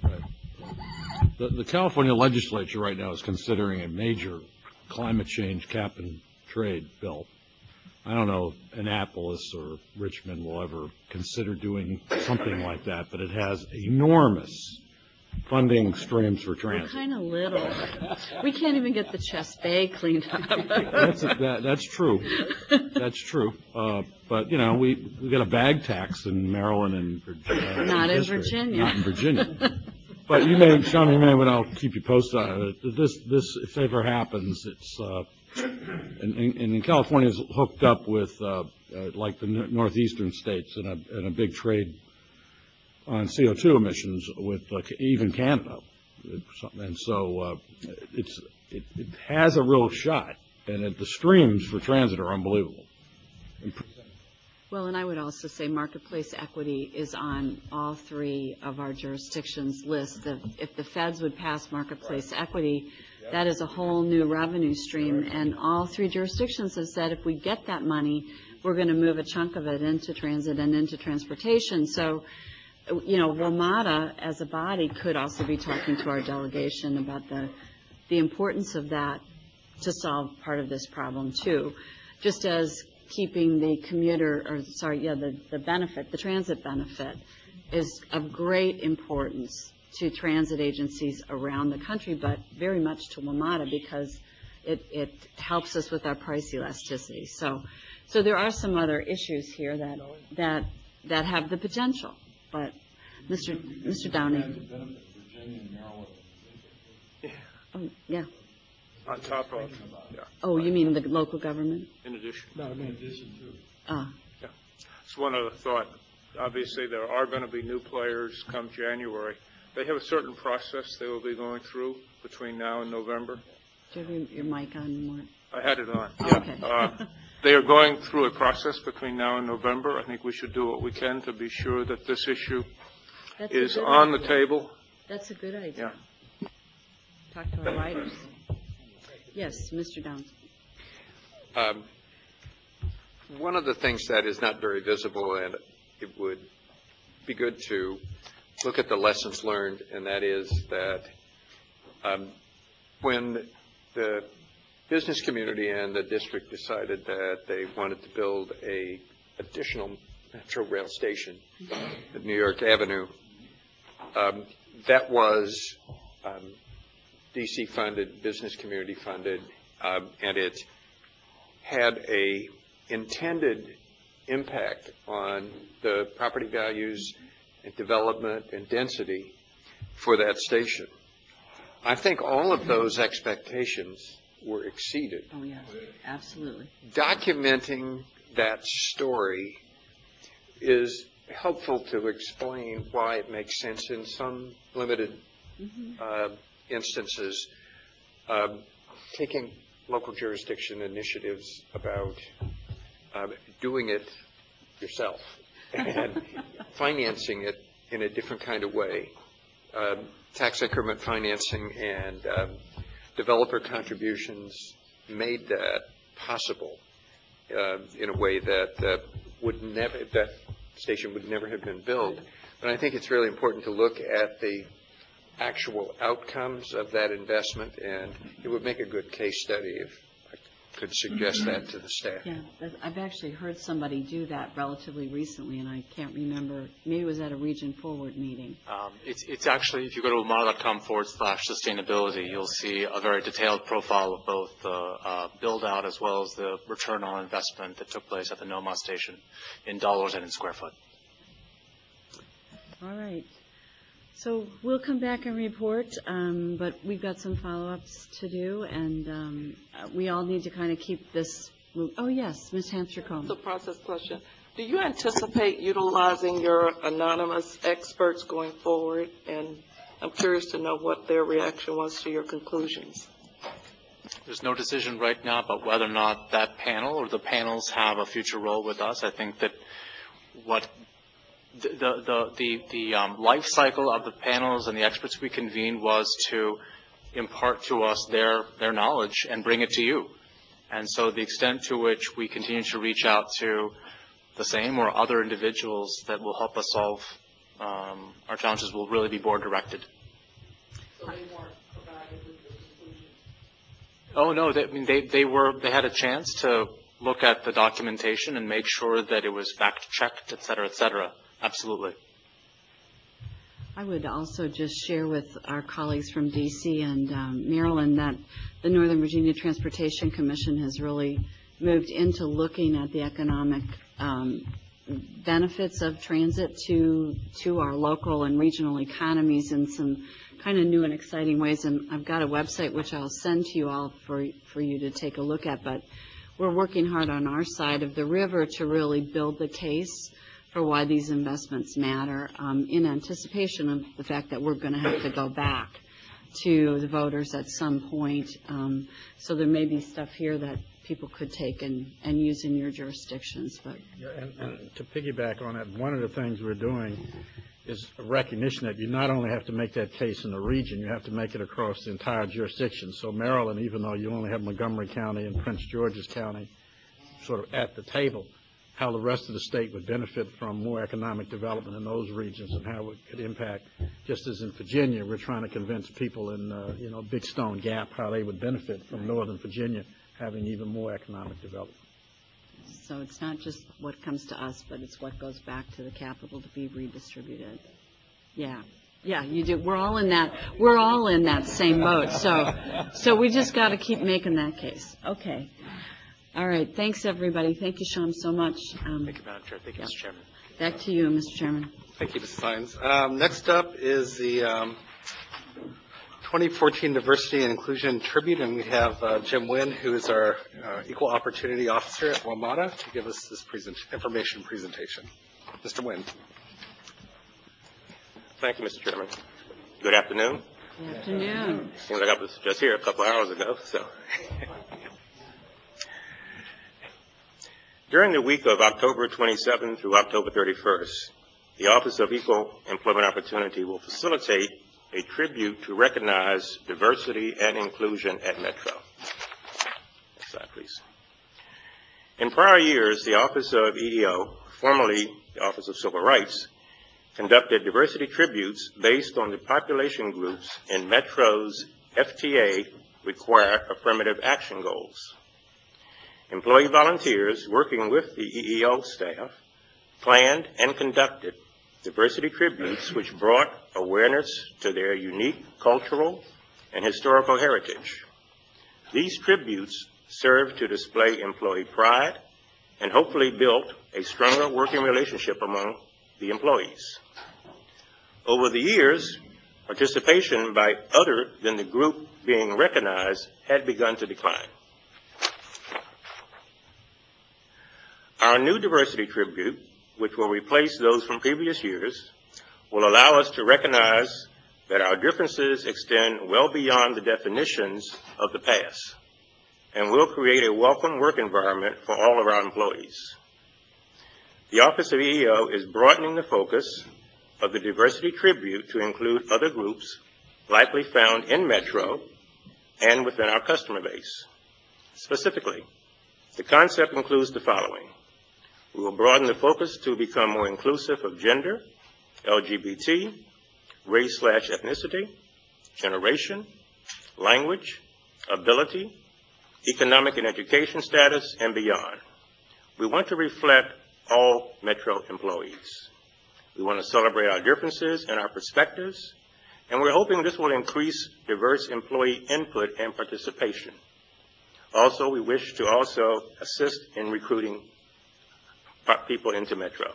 Speaker 8: The, the California legislature right now is considering a major climate change cap and trade bill. I don't know if Annapolis or Richmond will ever consider doing something like that, but it has enormous funding streams for
Speaker 6: We're
Speaker 8: transit.
Speaker 6: kind of little. We can't even get the Chest Bay cleaned up.
Speaker 8: That's, that, that's true. That's true. Uh, but, you know, we, we got a bag tax in Maryland and Virginia.
Speaker 6: Not in
Speaker 8: District,
Speaker 6: Virginia.
Speaker 8: Not in Virginia. But you may, Sean, you may, but I'll keep you posted on it. This, this, if ever happens, it's, uh, and, and and California is hooked up with, uh, uh, like the northeastern states in a, in a big trade on C O two emissions with uh, even Canada. And so uh, it's, it, it has a real shot, and it, the streams for transit are unbelievable.
Speaker 6: Well, and I would also say marketplace equity is on all three of our jurisdictions' list. If, if the feds would pass marketplace equity, that is a whole new revenue stream. And all three jurisdictions have said if we get that money, we're going to move a chunk of it into transit and into transportation. So, you know, WMATA as a body could also be talking to our delegation about the, the importance of that to solve part of this problem, too. Just as keeping the commuter, or sorry, yeah, the, the benefit, the transit benefit is of great importance to transit agencies around the country, but very much to WMATA because it, it helps us with our price elasticity. So, so there are some other issues here that, that, that have the potential, but Mister Mister Downey. Oh, yeah.
Speaker 2: On top of, yeah.
Speaker 6: Oh, you mean the local government?
Speaker 2: In addition.
Speaker 9: No, in addition to.
Speaker 6: Ah.
Speaker 2: Yeah. It's one other thought. Obviously, there are going to be new players come January. They have a certain process they will be going through between now and November.
Speaker 6: Do you have your mic on more?
Speaker 2: I had it on.
Speaker 6: Oh,
Speaker 2: Yeah.
Speaker 6: okay.
Speaker 2: uh, they are going through a process between now and November. I think we should do what we can to be sure that this issue
Speaker 6: That's a
Speaker 2: is
Speaker 6: good
Speaker 2: on the
Speaker 6: idea.
Speaker 2: table.
Speaker 6: That's a good idea.
Speaker 2: Yeah.
Speaker 6: Talk to our writers. Yes, Mister Downs.
Speaker 11: Um, one of the things that is not very visible, and it would be good to look at the lessons learned, and that is that um, when the business community and the district decided that they wanted to build a additional Metro rail station at New York Avenue, um, that was um, D C funded, business community funded, um, and it had a intended impact on the property values and development and density for that station. I think all of those expectations were exceeded.
Speaker 6: Oh, yeah, absolutely.
Speaker 11: Documenting that story is helpful to explain why it makes sense in some limited
Speaker 6: Mm-hmm.
Speaker 11: uh, instances, um, taking local jurisdiction initiatives about uh, doing it yourself and financing it in a different kind of way. Um, tax increment financing and um, developer contributions made that possible uh, in a way that uh, would never, that station would never have been built. But I think it's really important to look at the actual outcomes of that investment, and it would make a good case study if I could suggest that to the staff.
Speaker 6: Yeah, that- I've actually heard somebody do that relatively recently, and I can't remember. Maybe it was at a Region Forward meeting.
Speaker 10: Um, it's, it's actually, if you go to WMATA.com forward slash sustainability, you'll see a very detailed profile of both the uh, build out as well as the return on investment that took place at the NOMA station in dollars and in square foot.
Speaker 6: All right. So we'll come back and report, um, but we've got some follow-ups to do, and um, uh, we all need to kind of keep this. Move. Oh, yes, Miz Hampshire-Combs.
Speaker 12: The process question. Do you anticipate utilizing your anonymous experts going forward? And I'm curious to know what their reaction was to your conclusions.
Speaker 10: There's no decision right now about whether or not that panel or the panels have a future role with us. I think that what the the the, the um, life cycle of the panels and the experts we convened was to impart to us their their knowledge and bring it to you. And so the extent to which we continue to reach out to the same or other individuals that will help us solve um, our challenges will really be board directed.
Speaker 12: So they weren't provided with the conclusions?
Speaker 10: Oh no, they, I mean they they were they had a chance to look at the documentation and make sure that it was fact checked, et cetera, et cetera. Absolutely.
Speaker 6: I would also just share with our colleagues from D C and um, Maryland that the Northern Virginia Transportation Commission has really moved into looking at the economic um, benefits of transit to to our local and regional economies in some kind of new and exciting ways. And I've got a website which I'll send to you all for for you to take a look at. But we're working hard on our side of the river to really build the case for why these investments matter, um, in anticipation of the fact that we're going to have to go back to the voters at some point. Um, so there may be stuff here that people could take and, and use in your jurisdictions. But
Speaker 9: Yeah, and, and to piggyback on that, one of the things we're doing is a recognition that you not only have to make that case in the region, you have to make it across the entire jurisdiction. So Maryland, even though you only have Montgomery County and Prince George's County sort of at the table, how the rest of the state would benefit from more economic development in those regions and how it could impact, just as in Virginia, we're trying to convince people in, uh, you know, Big Stone Gap how they would benefit from Northern Virginia having even more economic development.
Speaker 6: so it's not just what comes to us, but it's what goes back to the capital to be redistributed. Yeah. Yeah, you do. We're all in that, we're all in that same boat. So, so we just got to keep making that case. Okay. All right. Thanks, everybody. Thank you, Sean, so much. Um,
Speaker 10: Thank you, Madam Chair. Thank you,
Speaker 6: yeah.
Speaker 10: Mister Chairman.
Speaker 6: Back to you, Mister Chairman.
Speaker 1: Thank you, Miz Sines. Um, next up is the um, twenty fourteen Diversity and Inclusion Tribute, and we have uh, Jim Wynn, who is our uh, Equal Opportunity Officer at WMATA, to give us this present information presentation. Mister Wynn.
Speaker 13: Thank you, Mister Chairman. Good afternoon.
Speaker 6: Good afternoon.
Speaker 13: Seems like I was just here a couple hours ago, so. During the week of October twenty-seventh through October thirty-first, the Office of Equal Employment Opportunity will facilitate a tribute to recognize diversity and inclusion at Metro. Next slide, please. In prior years, the Office of E E O, formerly the Office of Civil Rights, conducted diversity tributes based on the population groups in Metro's F T A required affirmative action goals. Employee volunteers working with the E E O staff planned and conducted diversity tributes which brought awareness to their unique cultural and historical heritage. These tributes served to display employee pride and hopefully built a stronger working relationship among the employees. Over the years, participation by other than the group being recognized had begun to decline. Our new diversity tribute, which will replace those from previous years, will allow us to recognize that our differences extend well beyond the definitions of the past and will create a welcome work environment for all of our employees. The Office of E E O is broadening the focus of the diversity tribute to include other groups likely found in Metro and within our customer base. Specifically, the concept includes the following. We will broaden the focus to become more inclusive of gender, L G B T, race slash ethnicity, generation, language, ability, economic and education status, and beyond. We want to reflect all Metro employees. We want to celebrate our differences and our perspectives, and we're hoping this will increase diverse employee input and participation. Also, we wish to also assist in recruiting people into Metro.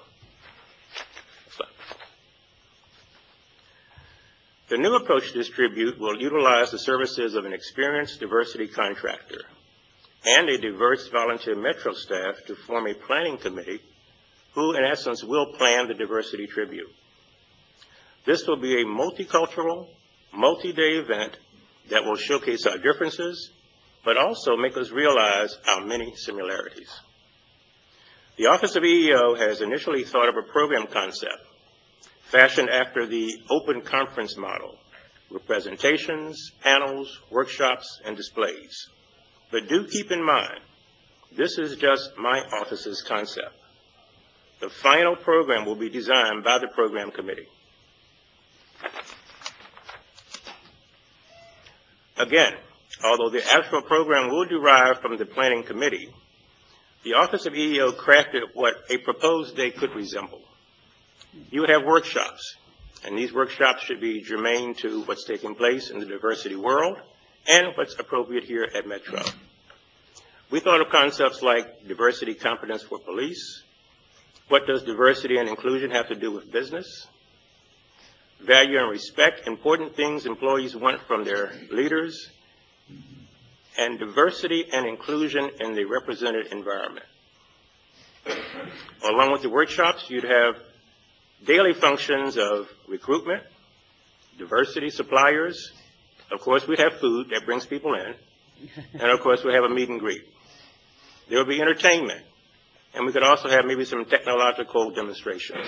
Speaker 13: The new approach to this tribute will utilize the services of an experienced diversity contractor and a diverse volunteer Metro staff to form a planning committee who, in essence, will plan the diversity tribute. This will be a multicultural, multi-day event that will showcase our differences, but also make us realize our many similarities. The Office of E E O has initially thought of a program concept fashioned after the open conference model with presentations, panels, workshops, and displays. But do keep in mind, this is just my office's concept. The final program will be designed by the program committee. Again, although the actual program will derive from the planning committee, the Office of E E O crafted what a proposed day could resemble. You would have workshops, and these workshops should be germane to what's taking place in the diversity world and what's appropriate here at Metro. We thought of concepts like diversity competence for police. What does diversity and inclusion have to do with business? Value and respect, important things employees want from their leaders, and diversity and inclusion in the represented environment. Along with the workshops, you'd have daily functions of recruitment, diversity suppliers. Of course, we'd have food that brings people in. And of course, we have a meet and greet. There will be entertainment. And we could also have maybe some technological demonstrations.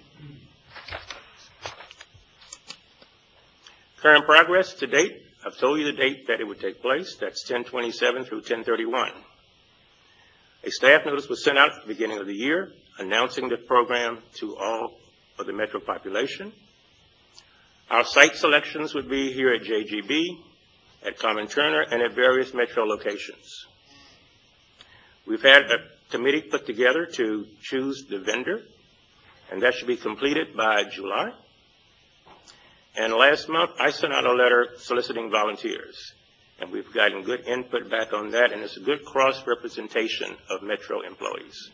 Speaker 13: Current progress to date, I've told you the date that it would take place. That's ten twenty-seven through ten thirty-one. A staff notice was sent out at the beginning of the year announcing the program to all of the Metro population. Our site selections would be here at J G B, at Common Turner, and at various Metro locations. We've had a committee put together to choose the vendor, and that should be completed by July. And last month, I sent out a letter soliciting volunteers, and we've gotten good input back on that, and it's a good cross-representation of Metro employees.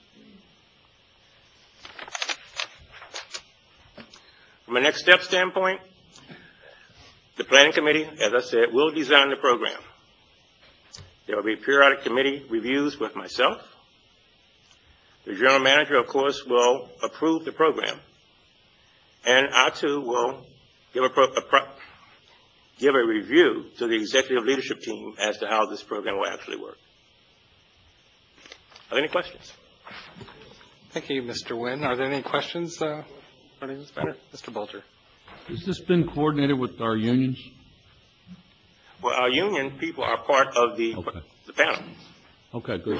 Speaker 13: From a next step standpoint, the planning committee, as I said, will design the program. There will be periodic committee reviews with myself. The general manager, of course, will approve the program. And I, too, will give a, pro, a pro, give a review to the executive leadership team as to how this program will actually work. Are there any questions?
Speaker 1: Thank you, Mister Nguyen. Are there any questions uh, regarding this matter? Mister Bolger.
Speaker 8: Has this been coordinated with our unions?
Speaker 13: Well, our union people are part of the,
Speaker 8: okay.
Speaker 13: the panel.
Speaker 8: Okay, good.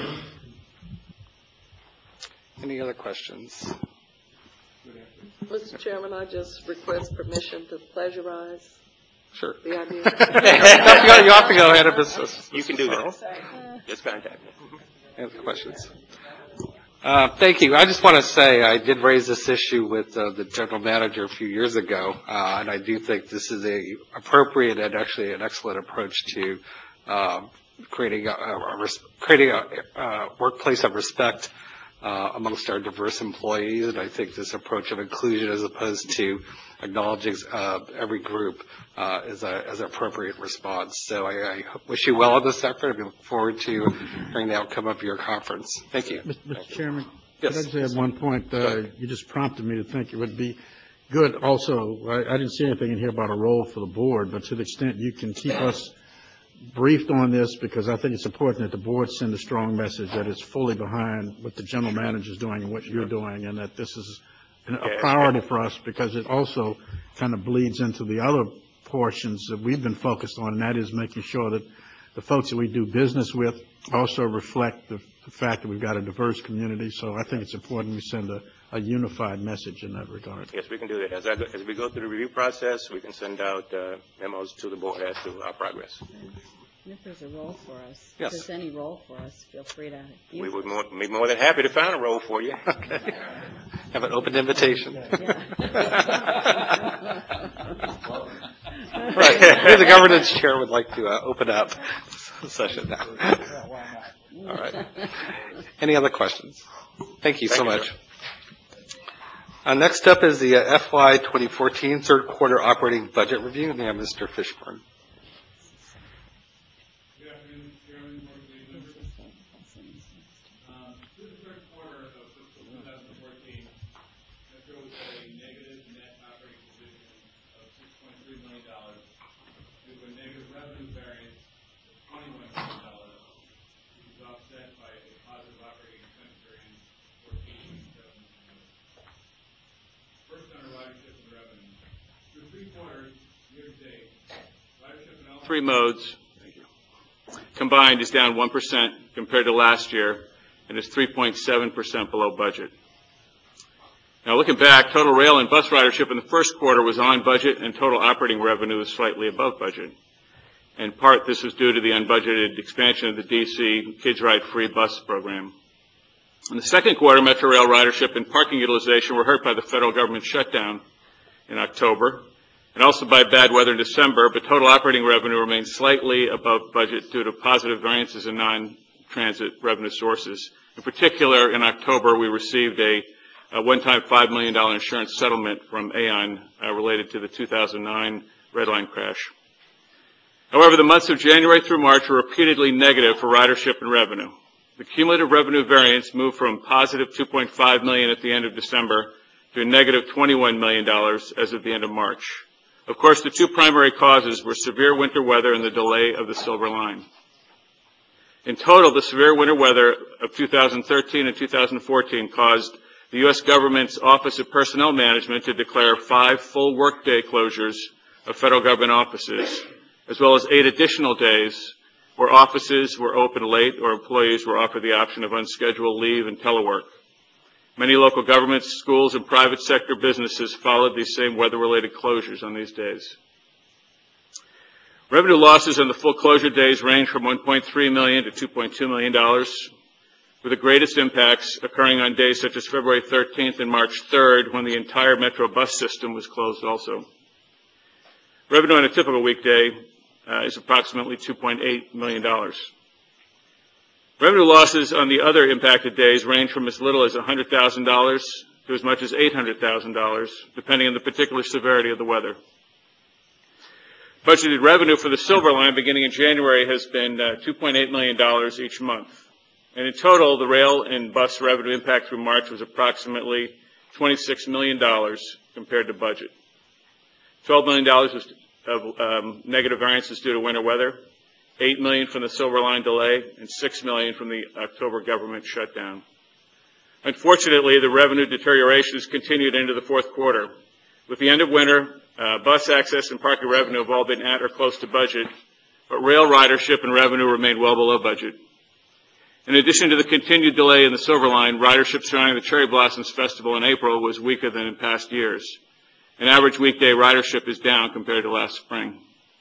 Speaker 1: Any other questions?
Speaker 12: Mister Chairman, I just request permission to plagiarize.
Speaker 1: Sure.
Speaker 12: The idea.
Speaker 1: You have to go ahead of this.
Speaker 13: You can do that. Just contact me.
Speaker 1: Any other questions? Uh, thank you. I just want to say I did raise this issue with uh, the general manager a few years ago, uh, and I do think this is a appropriate and actually an excellent approach to uh, creating a, a, creating a, a workplace of respect uh, amongst our diverse employees. And I think this approach of inclusion, as opposed to acknowledging uh, every group, uh, is a is an appropriate response. So I, I wish you well on this effort. I look forward to hearing the outcome of your conference. Thank you.
Speaker 9: Mister Chairman,
Speaker 1: yes.
Speaker 9: could I just add one point? Uh, you just prompted me to think it would be good also, I, I didn't see anything in here about a role for the board, but to the extent you can keep us briefed on this, because I think it's important that the board send a strong message that it's fully behind what the general manager is doing and what you're doing, and that this is a priority for us, because it also kind of bleeds into the other portions that we've been focused on, and that is making sure that the folks that we do business with also reflect the, the fact that we've got a diverse community. So I think it's important we send a, a unified message in that regard.
Speaker 13: Yes, we can do that. As, I go, as we go through the review process, we can send out uh, memos to the board as to our progress.
Speaker 6: And if there's a role for us,
Speaker 1: yes.
Speaker 6: if there's any role for us, feel free to use
Speaker 13: We would more, be more than happy to find a role for you.
Speaker 1: Okay. Have an open invitation. Right. Maybe the governance chair would like to uh, open up the session now. All right. Any other questions? Thank you
Speaker 13: Thank
Speaker 1: so
Speaker 13: you,
Speaker 1: much. Uh, next up is the uh, F Y twenty fourteen third quarter operating budget review. We have Mister Fishburne.
Speaker 2: Three modes combined is down one percent compared to last year, and is three point seven percent below budget. Now, looking back, total rail and bus ridership in the first quarter was on budget, and total operating revenue was slightly above budget. In part, this was due to the unbudgeted expansion of the D C Kids Ride Free bus program. In the second quarter, Metro Rail ridership and parking utilization were hurt by the federal government shutdown in October, and also by bad weather in December, but total operating revenue remained slightly above budget due to positive variances in non-transit revenue sources. In particular, in October, we received a, a one-time five million dollars insurance settlement from Aon uh, related to the two thousand nine Red Line crash. However, the months of January through March were repeatedly negative for ridership and revenue. The cumulative revenue variance moved from positive two point five million dollars at the end of December to a negative twenty-one million dollars as of the end of March. Of course, the two primary causes were severe winter weather and the delay of the Silver Line. In total, the severe winter weather of two thousand thirteen and two thousand fourteen caused the U S government's Office of Personnel Management to declare five full workday closures of federal government offices, as well as eight additional days where offices were open late or employees were offered the option of unscheduled leave and telework. Many local governments, schools, and private sector businesses followed these same weather-related closures on these days. Revenue losses on the full closure days range from one point three million dollars to two point two million dollars, with the greatest impacts occurring on days such as February thirteenth and March third, when the entire Metro bus system was closed also. Revenue on a typical weekday uh, is approximately two point eight million dollars. Revenue losses on the other impacted days range from as little as one hundred thousand dollars to as much as eight hundred thousand dollars, depending on the particular severity of the weather. Budgeted revenue for the Silver Line beginning in January has been uh, two point eight million dollars each month. And in total, the rail and bus revenue impact through March was approximately twenty-six million dollars compared to budget. twelve million dollars was of um, negative variances due to winter weather, eight million dollars from the Silver Line delay, and six million dollars from the October government shutdown. Unfortunately, the revenue deterioration has continued into the fourth quarter. With the end of winter, uh, bus access and parking revenue have all been at or close to budget, but rail ridership and revenue remain well below budget. In addition to the continued delay in the Silver Line, ridership surrounding the Cherry Blossoms Festival in April was weaker than in past years. An average weekday ridership is down compared to last spring.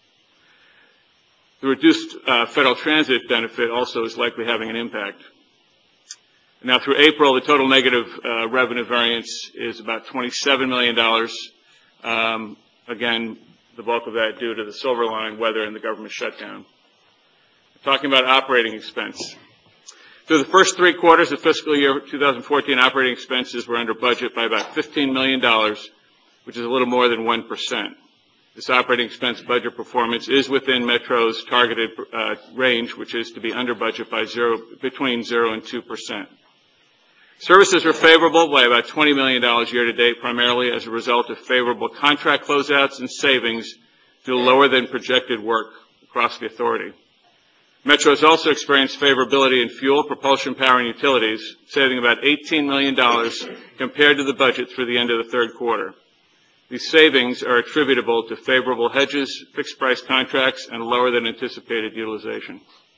Speaker 2: The reduced uh, federal transit benefit also is likely having an impact. Now, through April, the total negative uh, revenue variance is about twenty-seven million dollars. Um, again, the bulk of that due to the Silver Line weather and the government shutdown. Talking about operating expense. Through the first three quarters of fiscal year two thousand fourteen, operating expenses were under budget by about fifteen million dollars, which is a little more than one percent. This operating expense budget performance is within Metro's targeted uh, range, which is to be under budget by zero, between zero and two percent. Services were favorable by about twenty million dollars year-to-date, primarily as a result of favorable contract closeouts and savings due to lower than projected work across the authority. Metro has also experienced favorability in fuel, propulsion, power, and utilities, saving about eighteen million dollars compared to the budget through the end of the third quarter. These savings are attributable to favorable hedges, fixed-price contracts, and lower than anticipated utilization.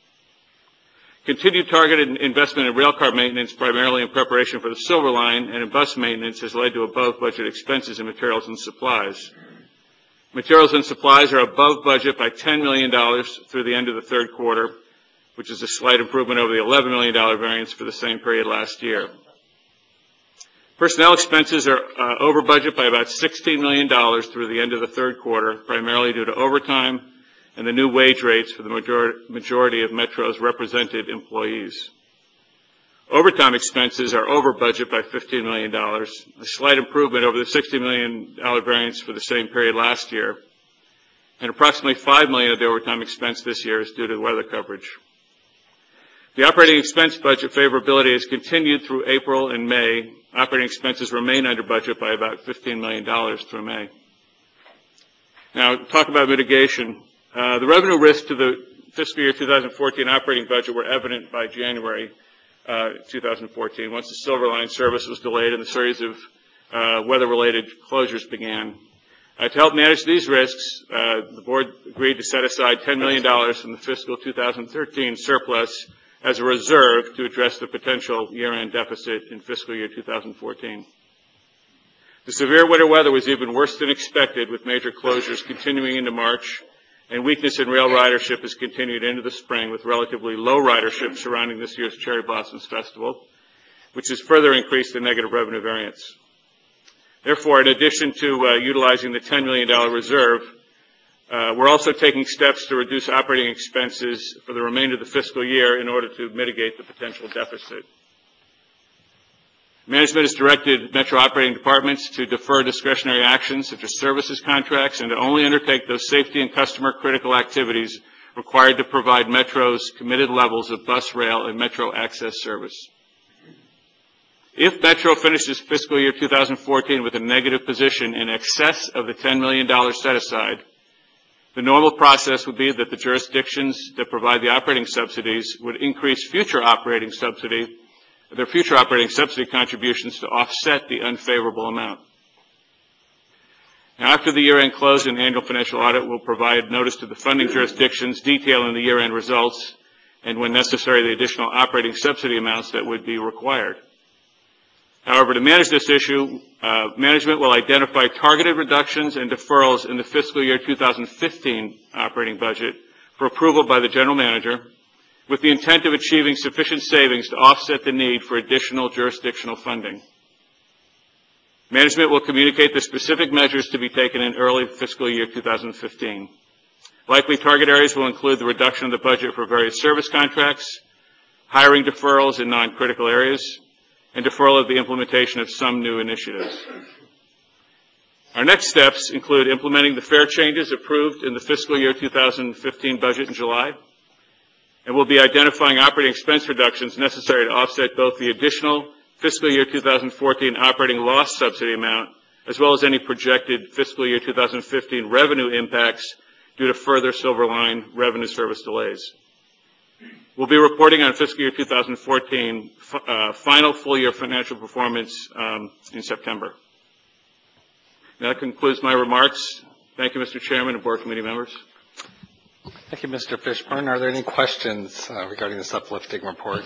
Speaker 2: Continued targeted investment in railcar maintenance, primarily in preparation for the Silver Line, and in bus maintenance has led to above-budget expenses in materials and supplies. Materials and supplies are above budget by ten million dollars through the end of the third quarter, which is a slight improvement over the eleven million dollars variance for the same period last year. Personnel expenses are uh, over budget by about sixteen million dollars through the end of the third quarter, primarily due to overtime and the new wage rates for the major majority of Metro's represented employees. Overtime expenses are over budget by fifteen million dollars, a slight improvement over the sixty million dollars variance for the same period last year, and approximately five million dollars of the overtime expense this year is due to weather coverage. The operating expense budget favorability has continued through April and May. Operating expenses remain under budget by about fifteen million dollars through May. Now, talk about mitigation. Uh, the revenue risks to the fiscal year two thousand fourteen operating budget were evident by January uh, two thousand fourteen, once the Silver Line service was delayed and the series of uh, weather-related closures began. Uh, to help manage these risks, uh, the board agreed to set aside ten million dollars from the fiscal two thousand thirteen surplus as a reserve to address the potential year-end deficit in fiscal year two thousand fourteen. The severe winter weather was even worse than expected, with major closures continuing into March, and weakness in rail ridership has continued into the spring, with relatively low ridership surrounding this year's Cherry Blossoms Festival, which has further increased the negative revenue variance. Therefore, in addition to uh, utilizing the ten million dollars reserve, uh, we're also taking steps to reduce operating expenses for the remainder of the fiscal year in order to mitigate the potential deficit. Management has directed Metro operating departments to defer discretionary actions such as services contracts and to only undertake those safety and customer critical activities required to provide Metro's committed levels of bus, rail, and Metro access service. If Metro finishes fiscal year two thousand fourteen with a negative position in excess of the ten million dollars set aside, the normal process would be that the jurisdictions that provide the operating subsidies would increase future operating subsidy, their future operating subsidy contributions to offset the unfavorable amount. Now, after the year-end close and annual financial audit, we'll provide notice to the funding jurisdictions detailing the year-end results and, when necessary, the additional operating subsidy amounts that would be required. However, to manage this issue, uh, management will identify targeted reductions and deferrals in the fiscal year two thousand fifteen operating budget for approval by the general manager, with the intent of achieving sufficient savings to offset the need for additional jurisdictional funding. Management will communicate the specific measures to be taken in early fiscal year two thousand fifteen. Likely target areas will include the reduction of the budget for various service contracts, hiring deferrals in non-critical areas, and deferral of the implementation of some new initiatives. Our next steps include implementing the fare changes approved in the fiscal year two thousand fifteen budget in July, and we'll be identifying operating expense reductions necessary to offset both the additional fiscal year two thousand fourteen operating loss subsidy amount, as well as any projected fiscal year two thousand fifteen revenue impacts due to further Silver Line revenue service delays. We'll be reporting on fiscal year two thousand fourteen uh, final full-year financial performance um, in September. That concludes my remarks. Thank you, Mister Chairman and Board Committee members.
Speaker 1: Thank you, Mister Fishburne. Are there any questions uh, regarding this uplifting report?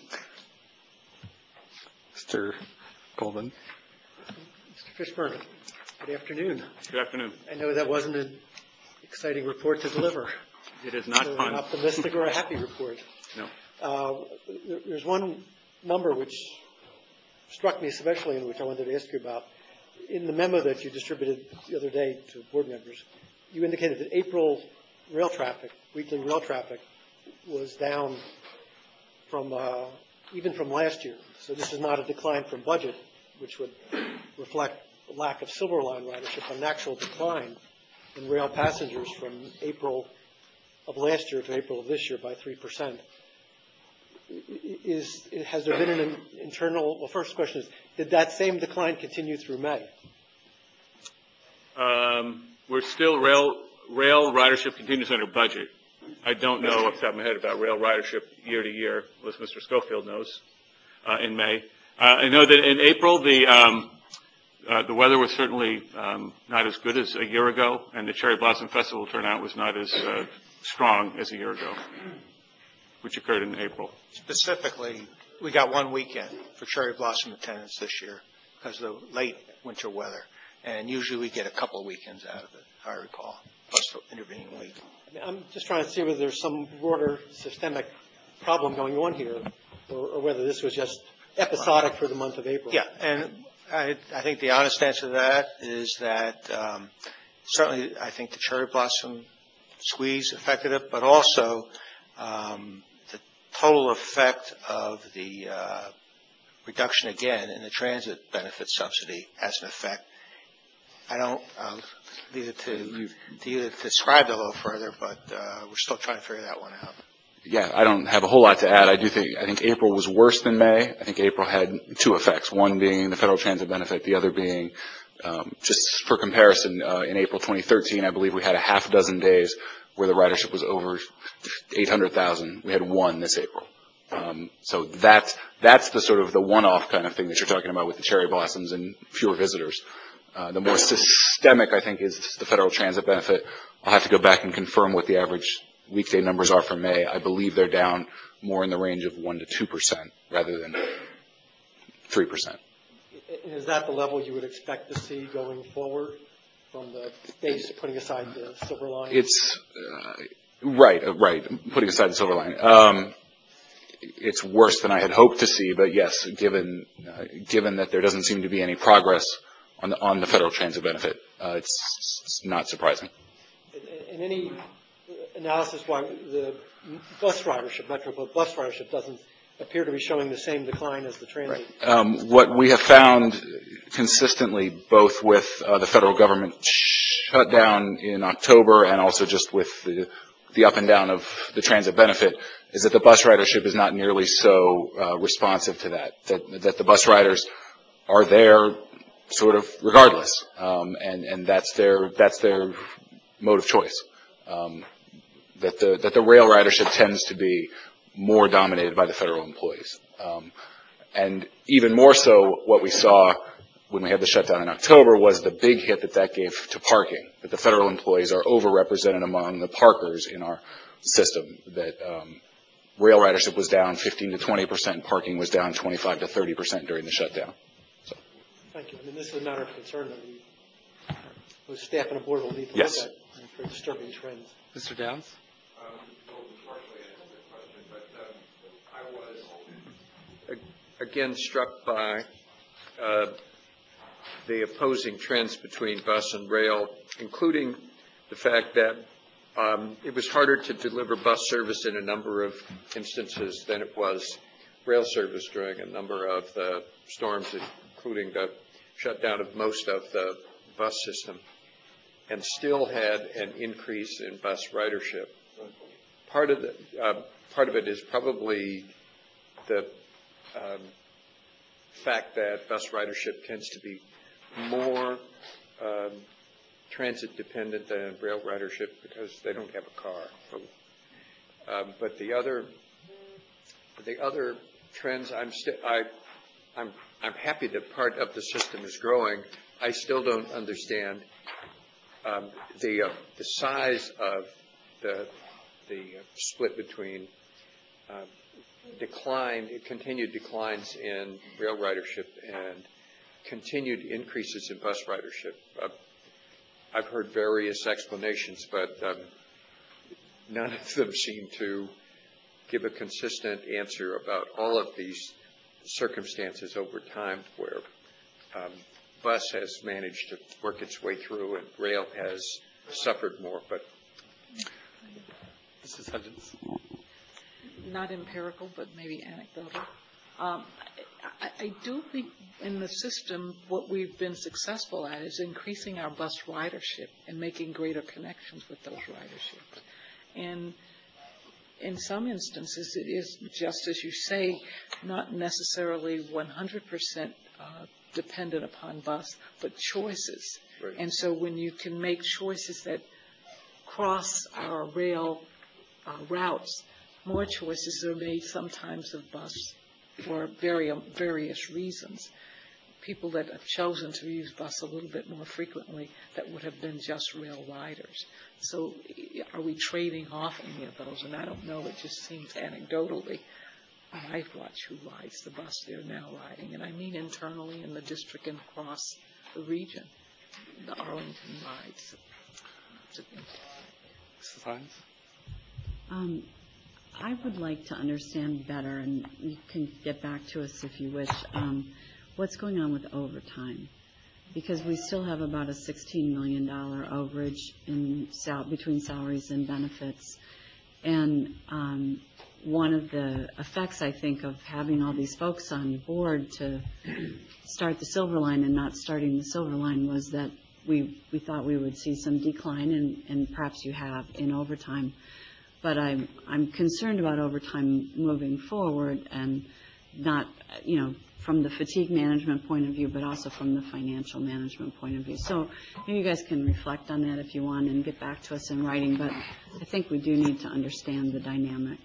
Speaker 1: Mister Golden.
Speaker 7: Mister Fishburne, good afternoon.
Speaker 2: Good afternoon.
Speaker 7: I know that wasn't an exciting report to deliver.
Speaker 2: It is not
Speaker 7: so
Speaker 2: fun.
Speaker 7: An optimistic or a happy report.
Speaker 2: No.
Speaker 7: Uh, there's one number which struck me especially and which I wanted to ask you about. In the memo that you distributed the other day to board members, you indicated that April rail traffic, weekly rail traffic, was down from uh, even from last year. So this is not a decline from budget, which would reflect the lack of Silver Line ridership, but an actual decline in rail passengers from April of last year to April of this year by three percent. Is, has there been an internal, well, first question is, did that same decline continue through May?
Speaker 2: Um, we're still, rail, rail ridership continues under budget. I don't know off the top of my head about rail ridership year to year, as Mister Schofield knows, uh, in May. Uh, I know that in April, the, um, uh, the weather was certainly um, not as good as a year ago, and the Cherry Blossom Festival turnout was not as uh, strong as a year ago, which occurred in April.
Speaker 5: Specifically, we got one weekend for Cherry Blossom attendance this year because of the late winter weather. And usually we get a couple of weekends out of it, I recall, plus the intervening week.
Speaker 7: I'm just trying to see whether there's some broader systemic problem going on here or, or whether this was just episodic for the month of April.
Speaker 5: Yeah, and I, I think the honest answer to that is that um, certainly I think the Cherry Blossom squeeze affected it, but also um, the total effect of the uh, reduction again in the transit benefit subsidy has an effect. I don't uh, leave it to, to you to describe it a little further, but uh, we're still trying to figure that one out.
Speaker 14: Yeah, I don't have a whole lot to add. I do think, I think April was worse than May. I think April had two effects, one being the federal transit benefit, the other being, um, just for comparison, uh, in April twenty thirteen, I believe we had a half dozen days where the ridership was over eight hundred thousand. We had one this April. Um, so that's, that's the sort of the one-off kind of thing that you're talking about with the cherry blossoms and fewer visitors. Uh, the more systemic, I think, is the federal transit benefit. I'll have to go back and confirm what the average weekday numbers are for May. I believe they're down more in the range of one to two percent rather than three percent.
Speaker 7: Is that the level you would expect to see going forward from the base, putting aside the Silver Line?
Speaker 14: It's uh, right, uh, right. Putting aside the Silver Line, um, it's worse than I had hoped to see. But yes, given uh, given that there doesn't seem to be any progress on the, on the federal transit benefit. Uh, it's, it's not surprising.
Speaker 7: And any analysis why the bus ridership, Metro bus ridership, doesn't appear to be showing the same decline as the transit?
Speaker 14: Right. Um, what we have found consistently, both with uh, the federal government shutdown in October and also just with the, the up and down of the transit benefit, is that the bus ridership is not nearly so uh, responsive to that, that, that the bus riders are there sort of regardless, um, and, and that's their, that's their mode of choice. Um, that the, that the rail ridership tends to be more dominated by the federal employees. Um, and even more so, what we saw when we had the shutdown in October was the big hit that that gave to parking, that the federal employees are overrepresented among the parkers in our system, that um, rail ridership was down fifteen to twenty percent, parking was down twenty-five to thirty percent during the shutdown. So.
Speaker 7: Thank you. I mean, this is a matter of concern that we, the staff and the board will need to
Speaker 14: yes.
Speaker 7: look at for disturbing trends.
Speaker 1: Mister Downs?
Speaker 11: Um, partially answered the question, but um, I was again struck by uh, the opposing trends between bus and rail, including the fact that um, it was harder to deliver bus service in a number of instances than it was rail service during a number of the storms, including the shutdown of most of the bus system, and still had an increase in bus ridership. Part of the uh, part of it is probably the um, fact that bus ridership tends to be more um, transit dependent than rail ridership because they don't have a car. So, um, but the other the other trends, I'm still I I'm I'm happy that part of the system is growing. I still don't understand um, the uh, the size of the the uh, split between uh, decline, continued declines in rail ridership and continued increases in bus ridership. Uh, I've heard various explanations, but um, none of them seem to give a consistent answer about all of these circumstances over time where um, bus has managed to work its way through and rail has suffered more. But
Speaker 1: Missus Hudgens.
Speaker 4: Not empirical, but maybe anecdotal. Um, I, I do think in the system what we've been successful at is increasing our bus ridership and making greater connections with those riderships. And in some instances, it is, just as you say, not necessarily one hundred percent uh, dependent upon bus, but choices.
Speaker 11: Right.
Speaker 4: And so when you can make choices that cross our rail uh, routes, more choices are made sometimes of bus for very, various reasons. People that have chosen to use bus a little bit more frequently that would have been just rail riders. So are we trading off any of those? And I don't know. It just seems anecdotally. I watch who rides the bus they're now riding. And I mean internally in the district and across the region. The Arlington rides.
Speaker 1: Missus Hines?
Speaker 6: Um, I would like to understand better, and you can get back to us if you wish, um, what's going on with overtime. Because we still have about a sixteen million dollars overage in sal- between salaries and benefits. And um, one of the effects, I think, of having all these folks on board to start the Silver Line and not starting the Silver Line was that we, we thought we would see some decline, and, and perhaps you have, in overtime. But I'm, I'm concerned about overtime moving forward, and not, you know, from the fatigue management point of view, but also from the financial management point of view. So maybe you guys can reflect on that if you want and get back to us in writing, but I think we do need to understand the dynamic.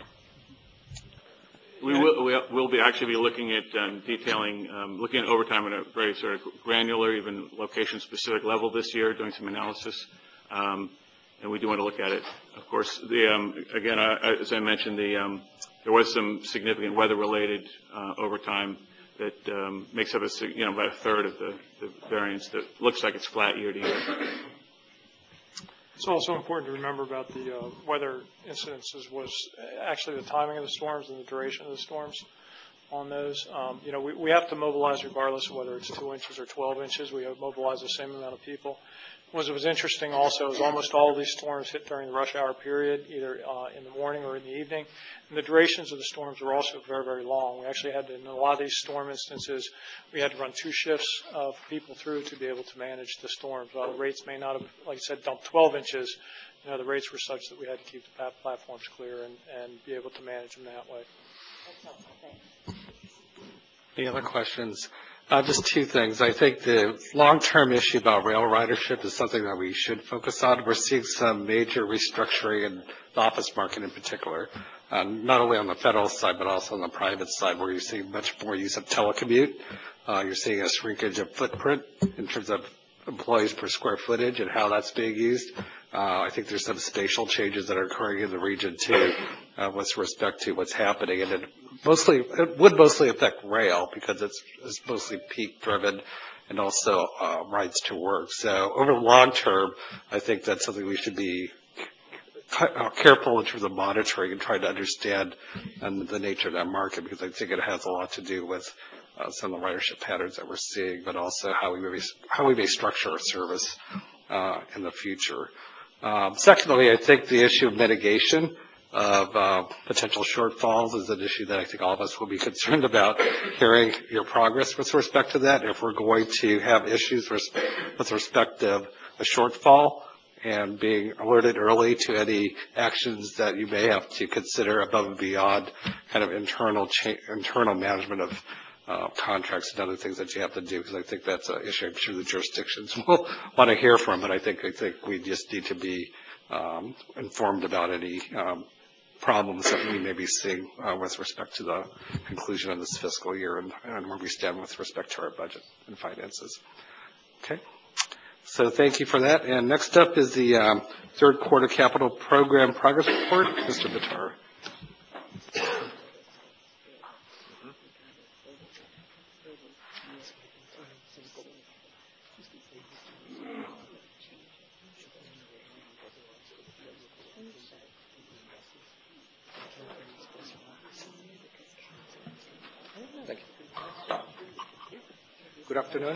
Speaker 15: We will we'll, we'll be actually be looking at um, detailing, um, looking at overtime at a very sort of granular, even location-specific level this year, doing some analysis. Um, And we do want to look at it. Of course, the, um, again, uh, as I mentioned, the, um, there was some significant weather-related uh, overtime that um, makes up a, you know, about a third of the, the variance. That looks like it's flat year to year.
Speaker 3: It's also important to remember about the uh, weather incidences was actually the timing of the storms and the duration of the storms. on those. Um, You know, we we have to mobilize regardless of whether it's two inches or twelve inches. We have mobilized the same amount of people. What was interesting also is almost all of these storms hit during the rush hour period, either uh, in the morning or in the evening. And the durations of the storms were also very, very long. We actually had to, in a lot of these storm instances, we had to run two shifts of people through to be able to manage the storms. While the rates may not have, like I said, dumped twelve inches, you know, the rates were such that we had to keep the platforms clear and, and be able to manage them that way.
Speaker 1: Any other questions? Uh, just two things. I think the long-term issue about rail ridership is something that we should focus on. We're seeing some major restructuring in the office market in particular, uh, not only on the federal side, but also on the private side, where you're seeing much more use of telecommute. Uh, you're seeing a shrinkage of footprint in terms of employees per square footage and how that's being used. Uh, I think there's some spatial changes that are occurring in the region too, uh, with respect to what's happening. And it mostly, it would mostly affect rail because it's, it's mostly peak driven and also, uh, rides to work. So over the long term, I think that's something we should be careful in terms of monitoring and trying to understand um, the nature of that market, because I think it has a lot to do with uh, some of the ridership patterns that we're seeing, but also how we may, how we may structure our service uh, in the future. Um, secondly, I think the issue of mitigation of uh, potential shortfalls is an issue that I think all of us will be concerned about. Hearing your progress with respect to that, if we're going to have issues with, with respect to a shortfall, and being alerted early to any actions that you may have to consider above and beyond kind of internal cha- internal management of uh, contracts and other things that you have to do, because I think that's an issue I'm sure the jurisdictions will want to hear from, but I think I think we just need to be um, informed about any um, problems that we may be seeing uh, with respect to the conclusion of this fiscal year and, and where we stand with respect to our budget and finances. Okay. So thank you for that. And next up is the um, third quarter capital program progress report. Mister Bitar.
Speaker 16: Thank you. Good afternoon.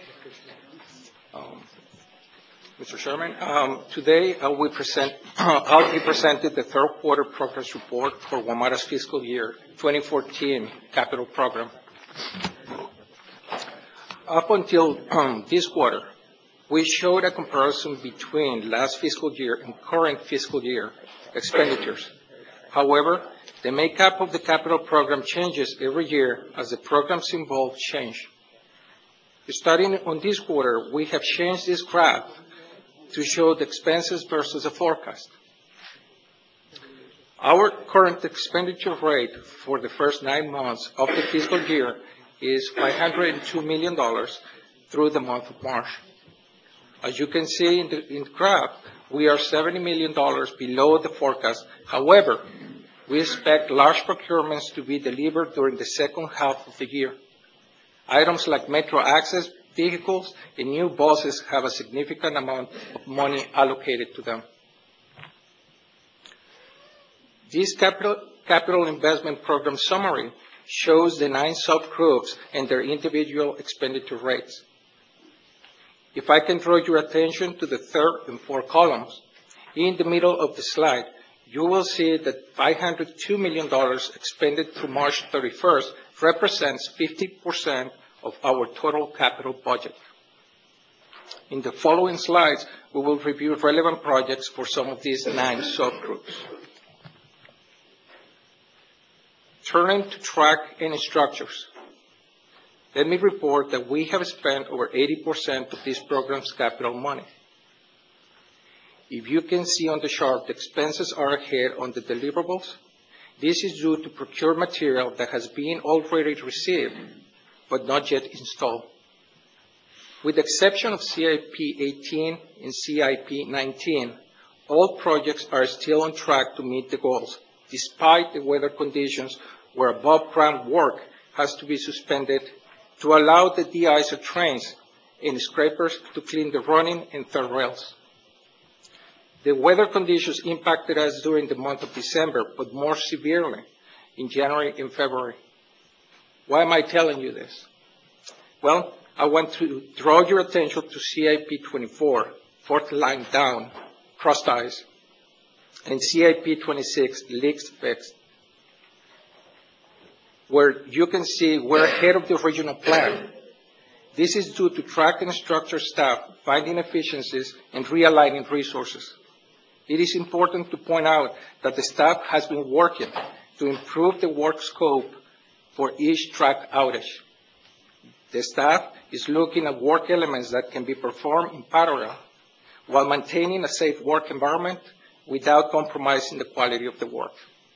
Speaker 16: Um, Mister Chairman, um, today uh, we present, uh, I'll be presenting the third quarter progress report for WMATA's fiscal year twenty fourteen capital program. Up until um, this quarter, we showed a comparison between last fiscal year and current fiscal year expenditures. However, the makeup of the capital program changes every year as the programs involved change. Starting on this quarter, we have changed this graph to show the expenses versus the forecast. Our current expenditure rate for the first nine months of the fiscal year is five hundred two million dollars through the month of March. As you can see in the, in the graph, we are seventy million dollars below the forecast. However, we expect large procurements to be delivered during the second half of the year. Items like Metro Access vehicles and new buses have a significant amount of money allocated to them. This capital, capital investment program summary shows the nine subgroups and their individual expenditure rates. If I can draw your attention to the third and fourth columns, in the middle of the slide, you will see that five hundred two million dollars expended through March thirty-first represents fifty percent of our total capital budget. In the following slides, we will review relevant projects for some of these nine subgroups. Turning to track and structures, let me report that we have spent over eighty percent of this program's capital money. If you can see on the chart, the expenses are ahead on the deliverables. This is due to procured material that has been already received, but not yet installed. With the exception of C I P eighteen and C I P nineteen, all projects are still on track to meet the goals, despite the weather conditions where above-ground work has to be suspended to allow the de-icer trains and scrapers to clean the running and third rails. The weather conditions impacted us during the month of December, but more severely in January and February. Why am I telling you this? Well, I want to draw your attention to C I P twenty-four, fourth line down, crossed eyes, and C I P twenty-six, leaks fixed, where you can see we're ahead of the original plan. This is due to track and structure staff finding efficiencies and realigning resources. It is important to point out that the staff has been working to improve the work scope for each track outage. The staff is looking at work elements that can be performed in parallel while maintaining a safe work environment without compromising the quality of the work.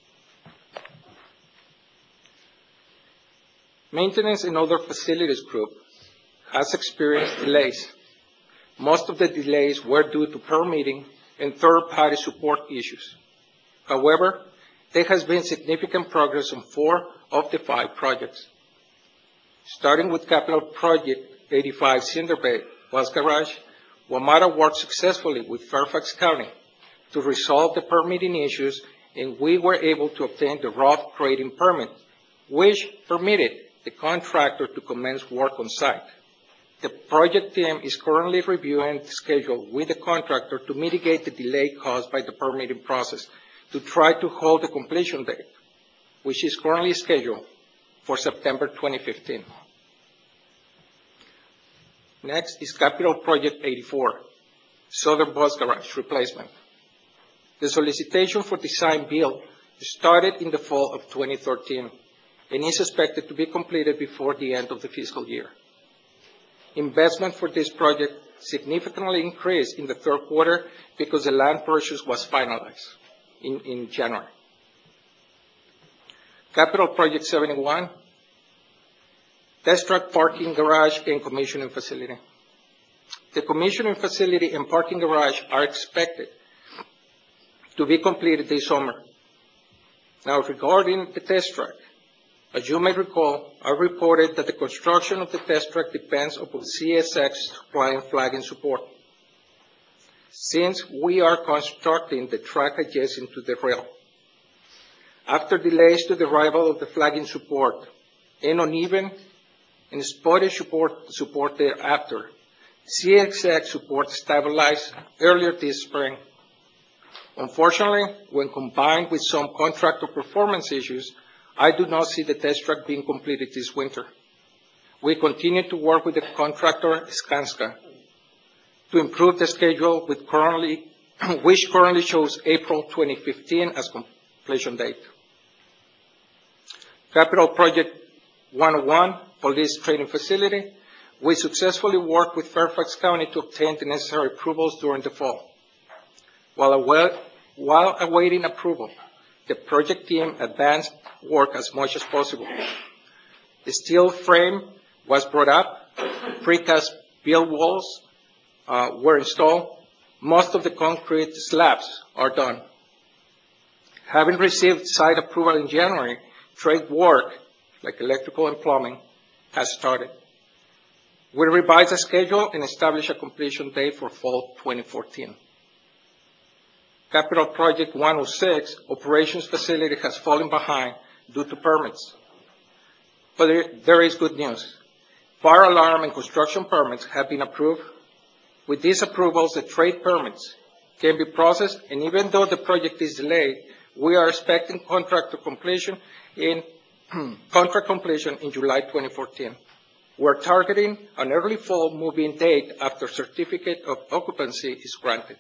Speaker 16: Maintenance and other facilities group has experienced delays. Most of the delays were due to permitting and third-party support issues. However, there has been significant progress on four of the five projects. Starting with capital project eighty-five Cinder Bay, Bus Garage, WMATA worked successfully with Fairfax County to resolve the permitting issues, and we were able to obtain the rough grading permit, which permitted the contractor to commence work on site. The project team is currently reviewing the schedule with the contractor to mitigate the delay caused by the permitting process to try to hold the completion date, which is currently scheduled for September twenty fifteen. Next is Capital Project eighty-four, Southern Bus Garage Replacement. The solicitation for design build started in the fall of twenty thirteen and is expected to be completed before the end of the fiscal year. Investment for this project significantly increased in the third quarter because the land purchase was finalized in, in January. Capital Project seventy-one, Test Track Parking Garage and Commissioning Facility. The commissioning facility and parking garage are expected to be completed this summer. Now, regarding the test track, as you may recall, I reported that the construction of the test track depends upon C S X supplying flagging support. Since we are constructing the track adjacent to the rail, after delays to the arrival of the flagging support and uneven and spotty support, support thereafter, C S X support stabilized earlier this spring. Unfortunately, when combined with some contractor performance issues, I do not see the test track being completed this winter. We continue to work with the contractor, Skanska, to improve the schedule with currently, which currently shows April twenty fifteen as completion date. Capital Project one oh one, Police Training Facility. We successfully worked with Fairfax County to obtain the necessary approvals during the fall. While, awa- while awaiting approval, the project team advanced work as much as possible. The steel frame was brought up, precast build walls uh, were installed, most of the concrete slabs are done. Having received site approval in January, trade work, like electrical and plumbing, has started. We revised the schedule and established a completion date for fall twenty fourteen. Capital Project one oh six, operations facility, has fallen behind due to permits. But there, there is good news. Fire alarm and construction permits have been approved. With these approvals, the trade permits can be processed, and even though the project is delayed, we are expecting contractor completion in contract completion in July twenty fourteen. We're targeting an early fall move-in date after certificate of occupancy is granted.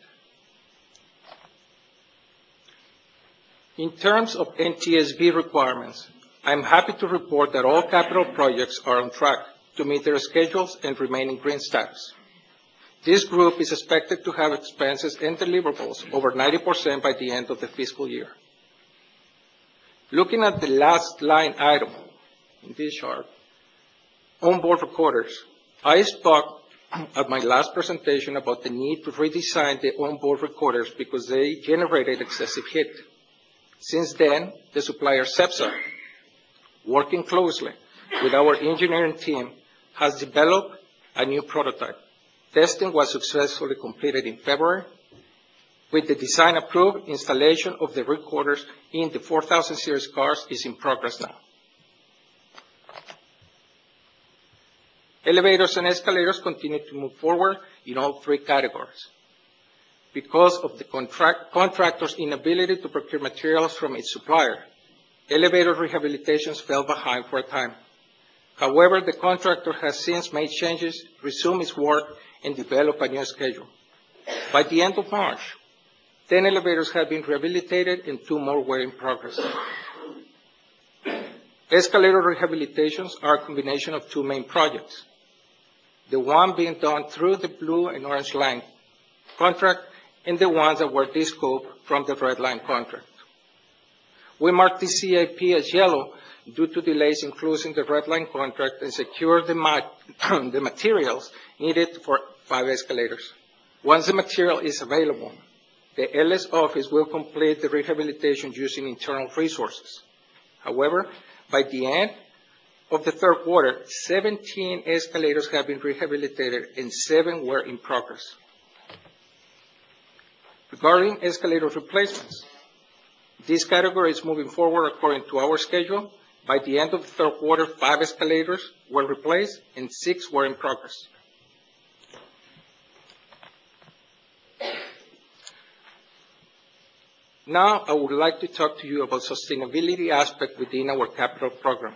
Speaker 16: In terms of N T S B requirements, I'm happy to report that all capital projects are on track to meet their schedules and remain in green status. This group is expected to have expenses and deliverables over ninety percent by the end of the fiscal year. Looking at the last line item in this chart, onboard recorders, I spoke at my last presentation about the need to redesign the onboard recorders because they generated excessive heat. Since then, the supplier Cepsa, working closely with our engineering team, has developed a new prototype. Testing was successfully completed in February. With the design approved, installation of the recorders in the four thousand series cars is in progress now. Elevators and escalators continue to move forward in all three categories. Because of the contract, contractor's inability to procure materials from its supplier, elevator rehabilitations fell behind for a time. However, the contractor has since made changes, resumed its work, and developed a new schedule. By the end of March, ten elevators have been rehabilitated and two more were in progress. Escalator rehabilitations are a combination of two main projects. The one being done through the Blue and Orange Line contract and the ones that were de-scoped from the Red Line contract. We marked the C I P as yellow due to delays in closing the Red Line contract and secure the, mat the materials needed for five escalators. Once the material is available, the L S office will complete the rehabilitation using internal resources. However, by the end of the third quarter, seventeen escalators have been rehabilitated and seven were in progress. Regarding escalator replacements, this category is moving forward according to our schedule. By the end of the third quarter, five escalators were replaced and six were in progress. Now, I would like to talk to you about sustainability aspect within our capital program.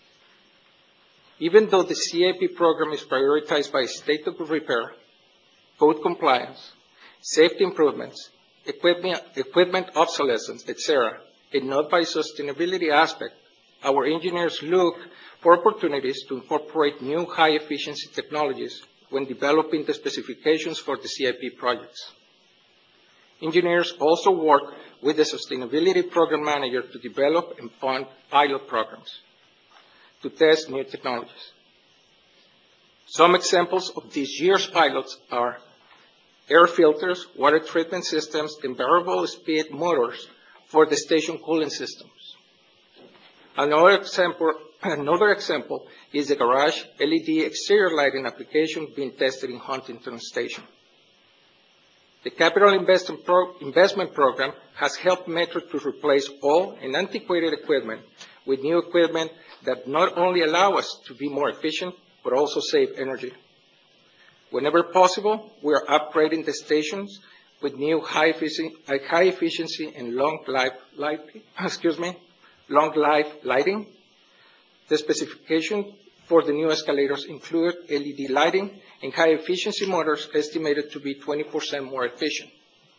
Speaker 16: Even though the C I P program is prioritized by state of repair, code compliance, safety improvements, equipment, equipment obsolescence, et cetera, and not by sustainability aspect, our engineers look for opportunities to incorporate new high-efficiency technologies when developing the specifications for the C I P projects. Engineers also work with the Sustainability Program Manager to develop and fund pilot programs to test new technologies. Some examples of this year's pilots are air filters, water treatment systems, and variable speed motors for the station cooling systems. Another example, another example is the garage L E D exterior lighting application being tested in Huntington Station. The Capital Investment, Pro Investment Program has helped Metro to replace old and antiquated equipment with new equipment that not only allow us to be more efficient, but also save energy. Whenever possible, we are upgrading the stations with new high efficiency, high efficiency and long life, light, excuse me, long life lighting. The specification for the new escalators include L E D lighting and high efficiency motors estimated to be twenty percent more efficient.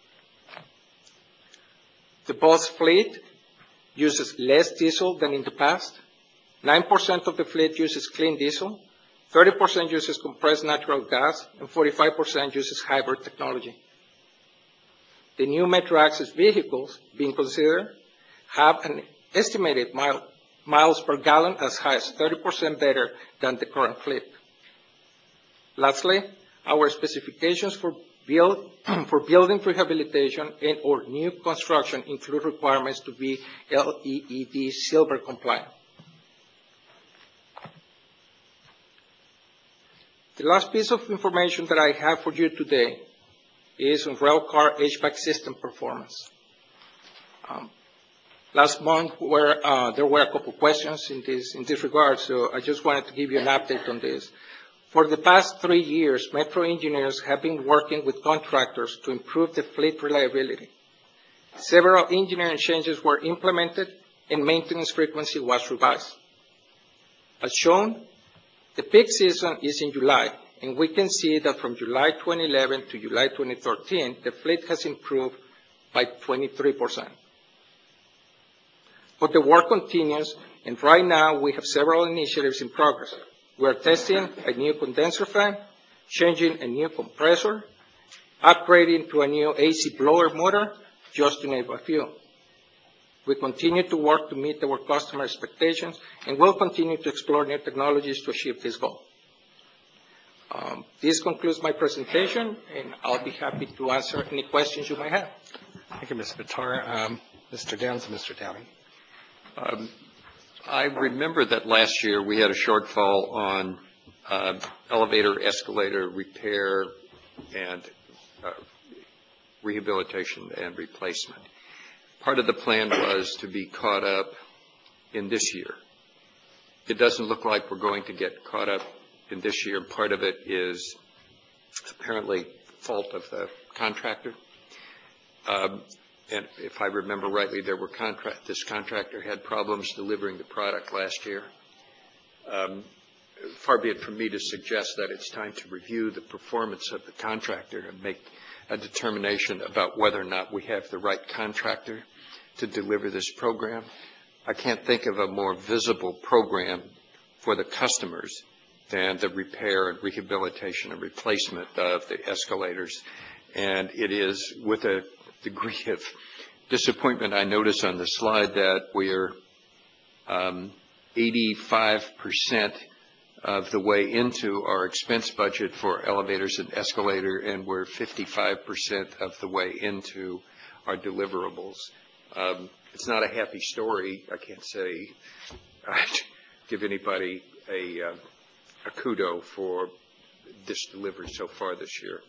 Speaker 16: The bus fleet uses less diesel than in the past. nine percent of the fleet uses clean diesel, thirty percent uses compressed natural gas, and forty-five percent uses hybrid technology. The new Metro Access vehicles being considered have an estimated mile, miles per gallon as high as thirty percent better than the current fleet. Lastly, our specifications for, build, for building rehabilitation and or new construction include requirements to be L E E D silver compliant. The last piece of information that I have for you today is on rail car H V A C system performance. Um, last month, where, uh, there were a couple questions in this, in this regard, so I just wanted to give you an update on this. For the past three years, Metro engineers have been working with contractors to improve the fleet reliability. Several engineering changes were implemented and maintenance frequency was revised. As shown, the peak season is in July, and we can see that from July twenty eleven to July twenty thirteen, the fleet has improved by twenty-three percent. But the work continues, and right now we have several initiatives in progress. We are testing a new condenser fan, changing a new compressor, upgrading to a new A C blower motor, just to name a few. We continue to work to meet our customer expectations and will continue to explore new technologies to achieve this goal. Um, this concludes my presentation, and I'll be happy to answer any questions you might have.
Speaker 1: Thank you, Miz Vitar. Um, Mister Downs and Mister Downing.
Speaker 11: Um, I remember that last year we had a shortfall on uh, elevator, escalator repair, and uh, rehabilitation and replacement. Part of the plan was to be caught up in this year. It doesn't look like we're going to get caught up in this year. Part of it is apparently fault of the contractor. Um, and if I remember rightly, there were contract, this contractor had problems delivering the product last year. Um, far be it from me to suggest that it's time to review the performance of the contractor and make a determination about whether or not we have the right contractor to deliver this program. I can't think of a more visible program for the customers than the repair and rehabilitation and replacement of the escalators. And it is with a degree of disappointment I notice on the slide that we're um, eighty-five percent of the way into our expense budget for elevators and escalator, and we're fifty-five percent of the way into our deliverables. Um, it's not a happy story. I can't say I'd give anybody a, uh, a kudo for this delivery so far this year.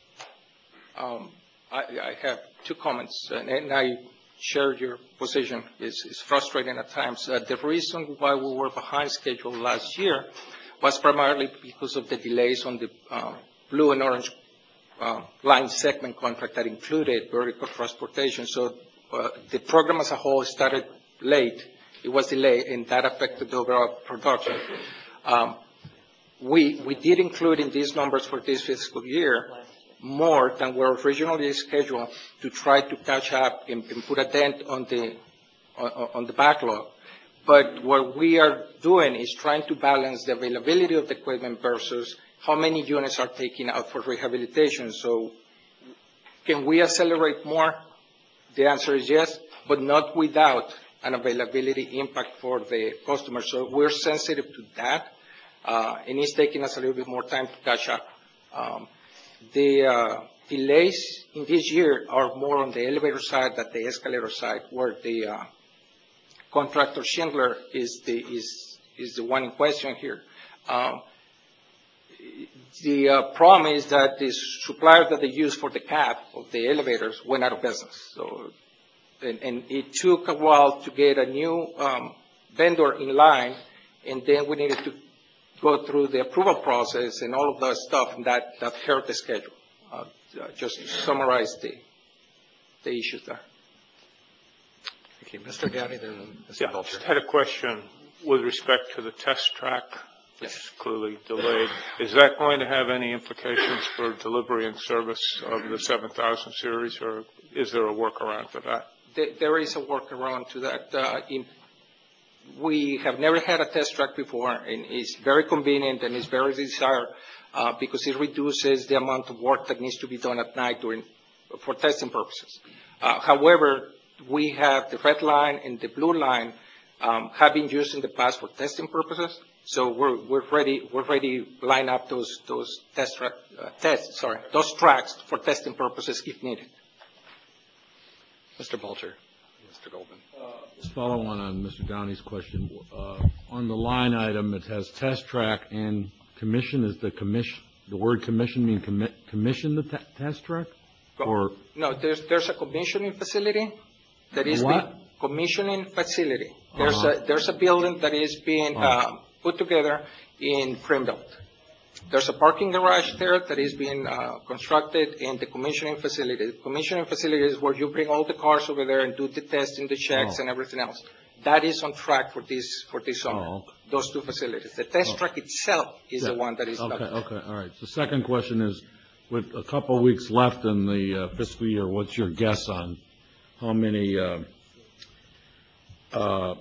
Speaker 16: Um, I, I have two comments, and, and I share your position. It's, it's frustrating at times. Uh, the reason why we were behind schedule last year was primarily because of the delays on the uh, blue and orange uh, line segment contract that included vertical transportation. So uh, the program as a whole started late. It was delayed, and that affected the overall production. Um, we, we did include in these numbers for this fiscal year more than were originally scheduled to try to catch up and, and put a dent on the, on, on the backlog. But what we are doing is trying to balance the availability of the equipment versus how many units are taken out for rehabilitation. So can we accelerate more? The answer is yes, but not without an availability impact for the customer. So we're sensitive to that, uh, and it's taking us a little bit more time to catch up. Um, the uh, delays in this year are more on the elevator side than the escalator side, where the uh, contractor Schindler is the is is the one in question here. Um, the uh, problem is that the supplier that they use for the cab of the elevators went out of business. So, and, and it took a while to get a new um, vendor in line, and then we needed to go through the approval process and all of that stuff, and that that hurt the schedule. Uh, just to summarize the the issues there.
Speaker 1: Thank you. Mister Downey, then Mister
Speaker 2: Yeah,
Speaker 1: Belcher.
Speaker 2: just had a question with respect to the test track, which is clearly delayed. Is that going to have any implications for delivery and service of the seven thousand series, or is there a workaround for that?
Speaker 16: There, there is a workaround to that. Uh, in, we have never had a test track before, and it's very convenient and it's very desired uh, because it reduces the amount of work that needs to be done at night during for testing purposes. Uh, however, we have the red line and the blue line um, have been used in the past for testing purposes. So we're we're ready we're ready to line up those those test track uh, tests sorry those tracks for testing purposes if needed.
Speaker 1: Mister Belcher. Mister Goldman.
Speaker 8: Just follow on on Mister Downey's question. Uh, on the line item, it has test track and commission. Is the commission, the word commission mean commi- commission the te- test track? Or
Speaker 16: No, there's there's a commissioning facility that is
Speaker 8: What?
Speaker 16: being commissioning facility. There's
Speaker 8: Uh-huh.
Speaker 16: a there's a building that is being
Speaker 8: Oh.
Speaker 16: uh, put together in Greenbelt. There's a parking garage there that is being uh, constructed in the commissioning facility. The commissioning facility is where you bring all the cars over there and do the testing, the checks,
Speaker 8: Oh.
Speaker 16: and everything else. That is on track for this for this summer.
Speaker 8: Oh, okay.
Speaker 16: Those two facilities. The test
Speaker 8: Oh.
Speaker 16: track itself is the
Speaker 8: Yeah.
Speaker 16: one that is
Speaker 8: Okay,
Speaker 16: not.
Speaker 8: okay, all right. The second question is, with a couple of weeks left in the uh, fiscal year, what's your guess on how many, uh, uh,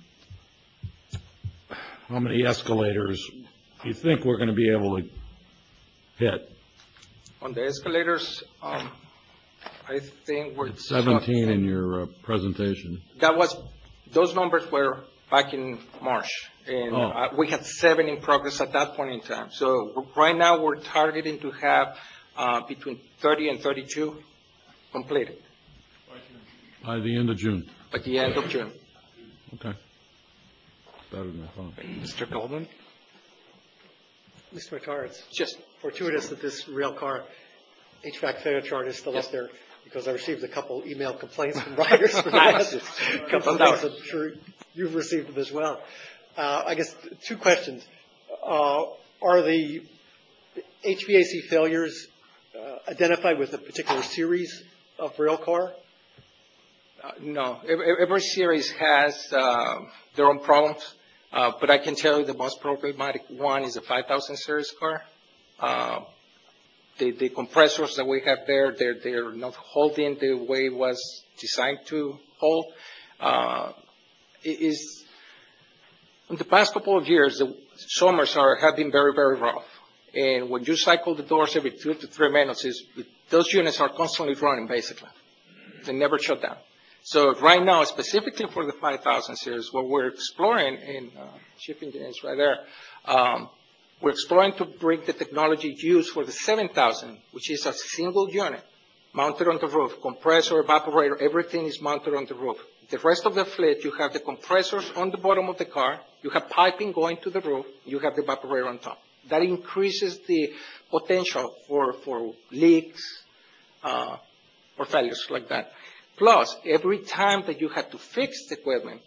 Speaker 8: how many escalators you think we're going to be able to hit?
Speaker 16: On the escalators, um, I think we're
Speaker 8: It's seventeen in your uh, presentation.
Speaker 16: That was, those numbers were back in March, and
Speaker 8: Oh.
Speaker 16: uh, we had seven in progress at that point in time. So right now, we're targeting to have uh, between thirty and thirty-two completed
Speaker 8: By the end of June.
Speaker 16: by the end of June.
Speaker 8: Okay. Better than I thought.
Speaker 1: Mister Goldman.
Speaker 7: Mister McTarr, it's
Speaker 16: just
Speaker 7: fortuitous that this rail car H V A C failure chart is still
Speaker 16: Yes.
Speaker 7: up there, because I received a couple email complaints from riders for the
Speaker 16: Nice.
Speaker 7: last couple of days. I'm sure you've received them as well. Uh, I guess two questions. Uh, Are the H V A C failures uh, identified with a particular series of rail car?
Speaker 16: Uh, no, every, every series has uh, their own problems, uh, but I can tell you the most problematic one is a five thousand series car. Uh, the, the compressors that we have there, they're, they're not holding the way it was designed to hold. Uh, it is, in the past couple of years, the summers are, have been very, very rough. And when you cycle the doors every two to three minutes, is, those units are constantly running, basically. They never shut down. So right now, specifically for the five thousand series, what we're exploring, and uh, Chief Engineer is right there, um, we're exploring to bring the technology used for the seven thousand, which is a single unit mounted on the roof, compressor, evaporator, everything is mounted on the roof. The rest of the fleet, you have the compressors on the bottom of the car, you have piping going to the roof, you have the evaporator on top. That increases the potential for, for leaks uh, or failures like that. Plus, every time that you have to fix the equipment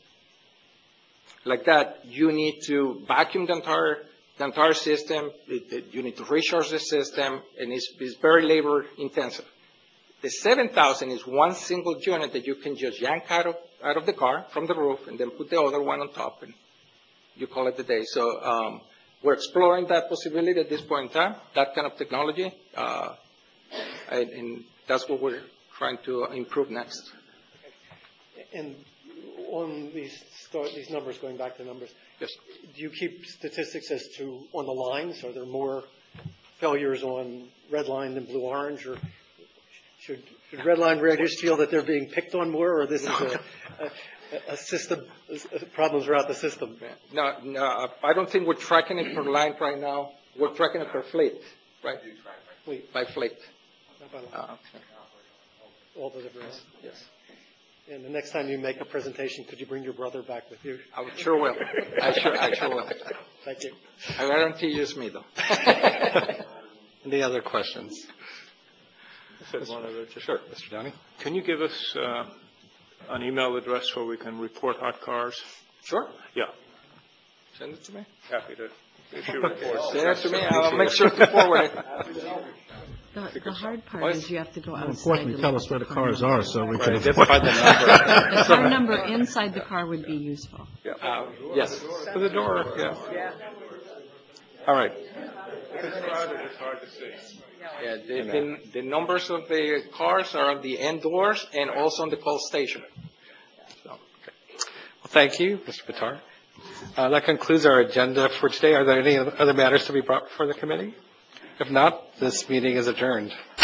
Speaker 16: like that, you need to vacuum the entire, the entire system, it, it, you need to recharge the system, and it's, it's very labor intensive. The seven thousand is one single unit that you can just yank out of, out of the car from the roof and then put the other one on top, and you call it a day. So um, we're exploring that possibility at this point in time, that kind of technology, uh, and, and that's what we're trying to improve next.
Speaker 7: And on these start, these numbers, going back to numbers,
Speaker 16: yes.
Speaker 7: Do you keep statistics as to on the lines? Are there more failures on red line than blue orange, or should, should red line riders feel that they're being picked on more, or this is a, a, a system a problem throughout the system?
Speaker 16: No, no, I don't think we're tracking it per line right now. We're tracking it per fleet, right? Fleet by fleet. Uh, okay.
Speaker 7: All the different.
Speaker 16: Yes.
Speaker 7: And the next time you make a presentation, could you bring your brother back with you?
Speaker 16: I sure will. I sure, I sure will.
Speaker 7: Thank you.
Speaker 16: I guarantee you it's me, though.
Speaker 1: Any other questions?
Speaker 2: One other, just,
Speaker 1: sure, Mister Downey.
Speaker 2: Can you give us uh, an email address where we can report hot cars?
Speaker 16: Sure.
Speaker 2: Yeah.
Speaker 16: Send it to me.
Speaker 2: Happy to issue reports.
Speaker 16: Send it to me. I'll make sure to forward it.
Speaker 6: The, the hard part is you have to go outside.
Speaker 9: Unfortunately, tell us where the cars are so we can
Speaker 1: identify the number.
Speaker 6: The car number inside the car would be useful.
Speaker 16: Yeah. Uh, yes.
Speaker 1: To the door, yeah. All right.
Speaker 2: It's hard to see.
Speaker 16: Yeah, the, the, the numbers of the cars are on the end doors and also on the call station. So.
Speaker 1: Okay. Well, thank you, Mister Bitar. Uh, that concludes our agenda for today. Are there any other matters to be brought before the committee? If not, this meeting is adjourned.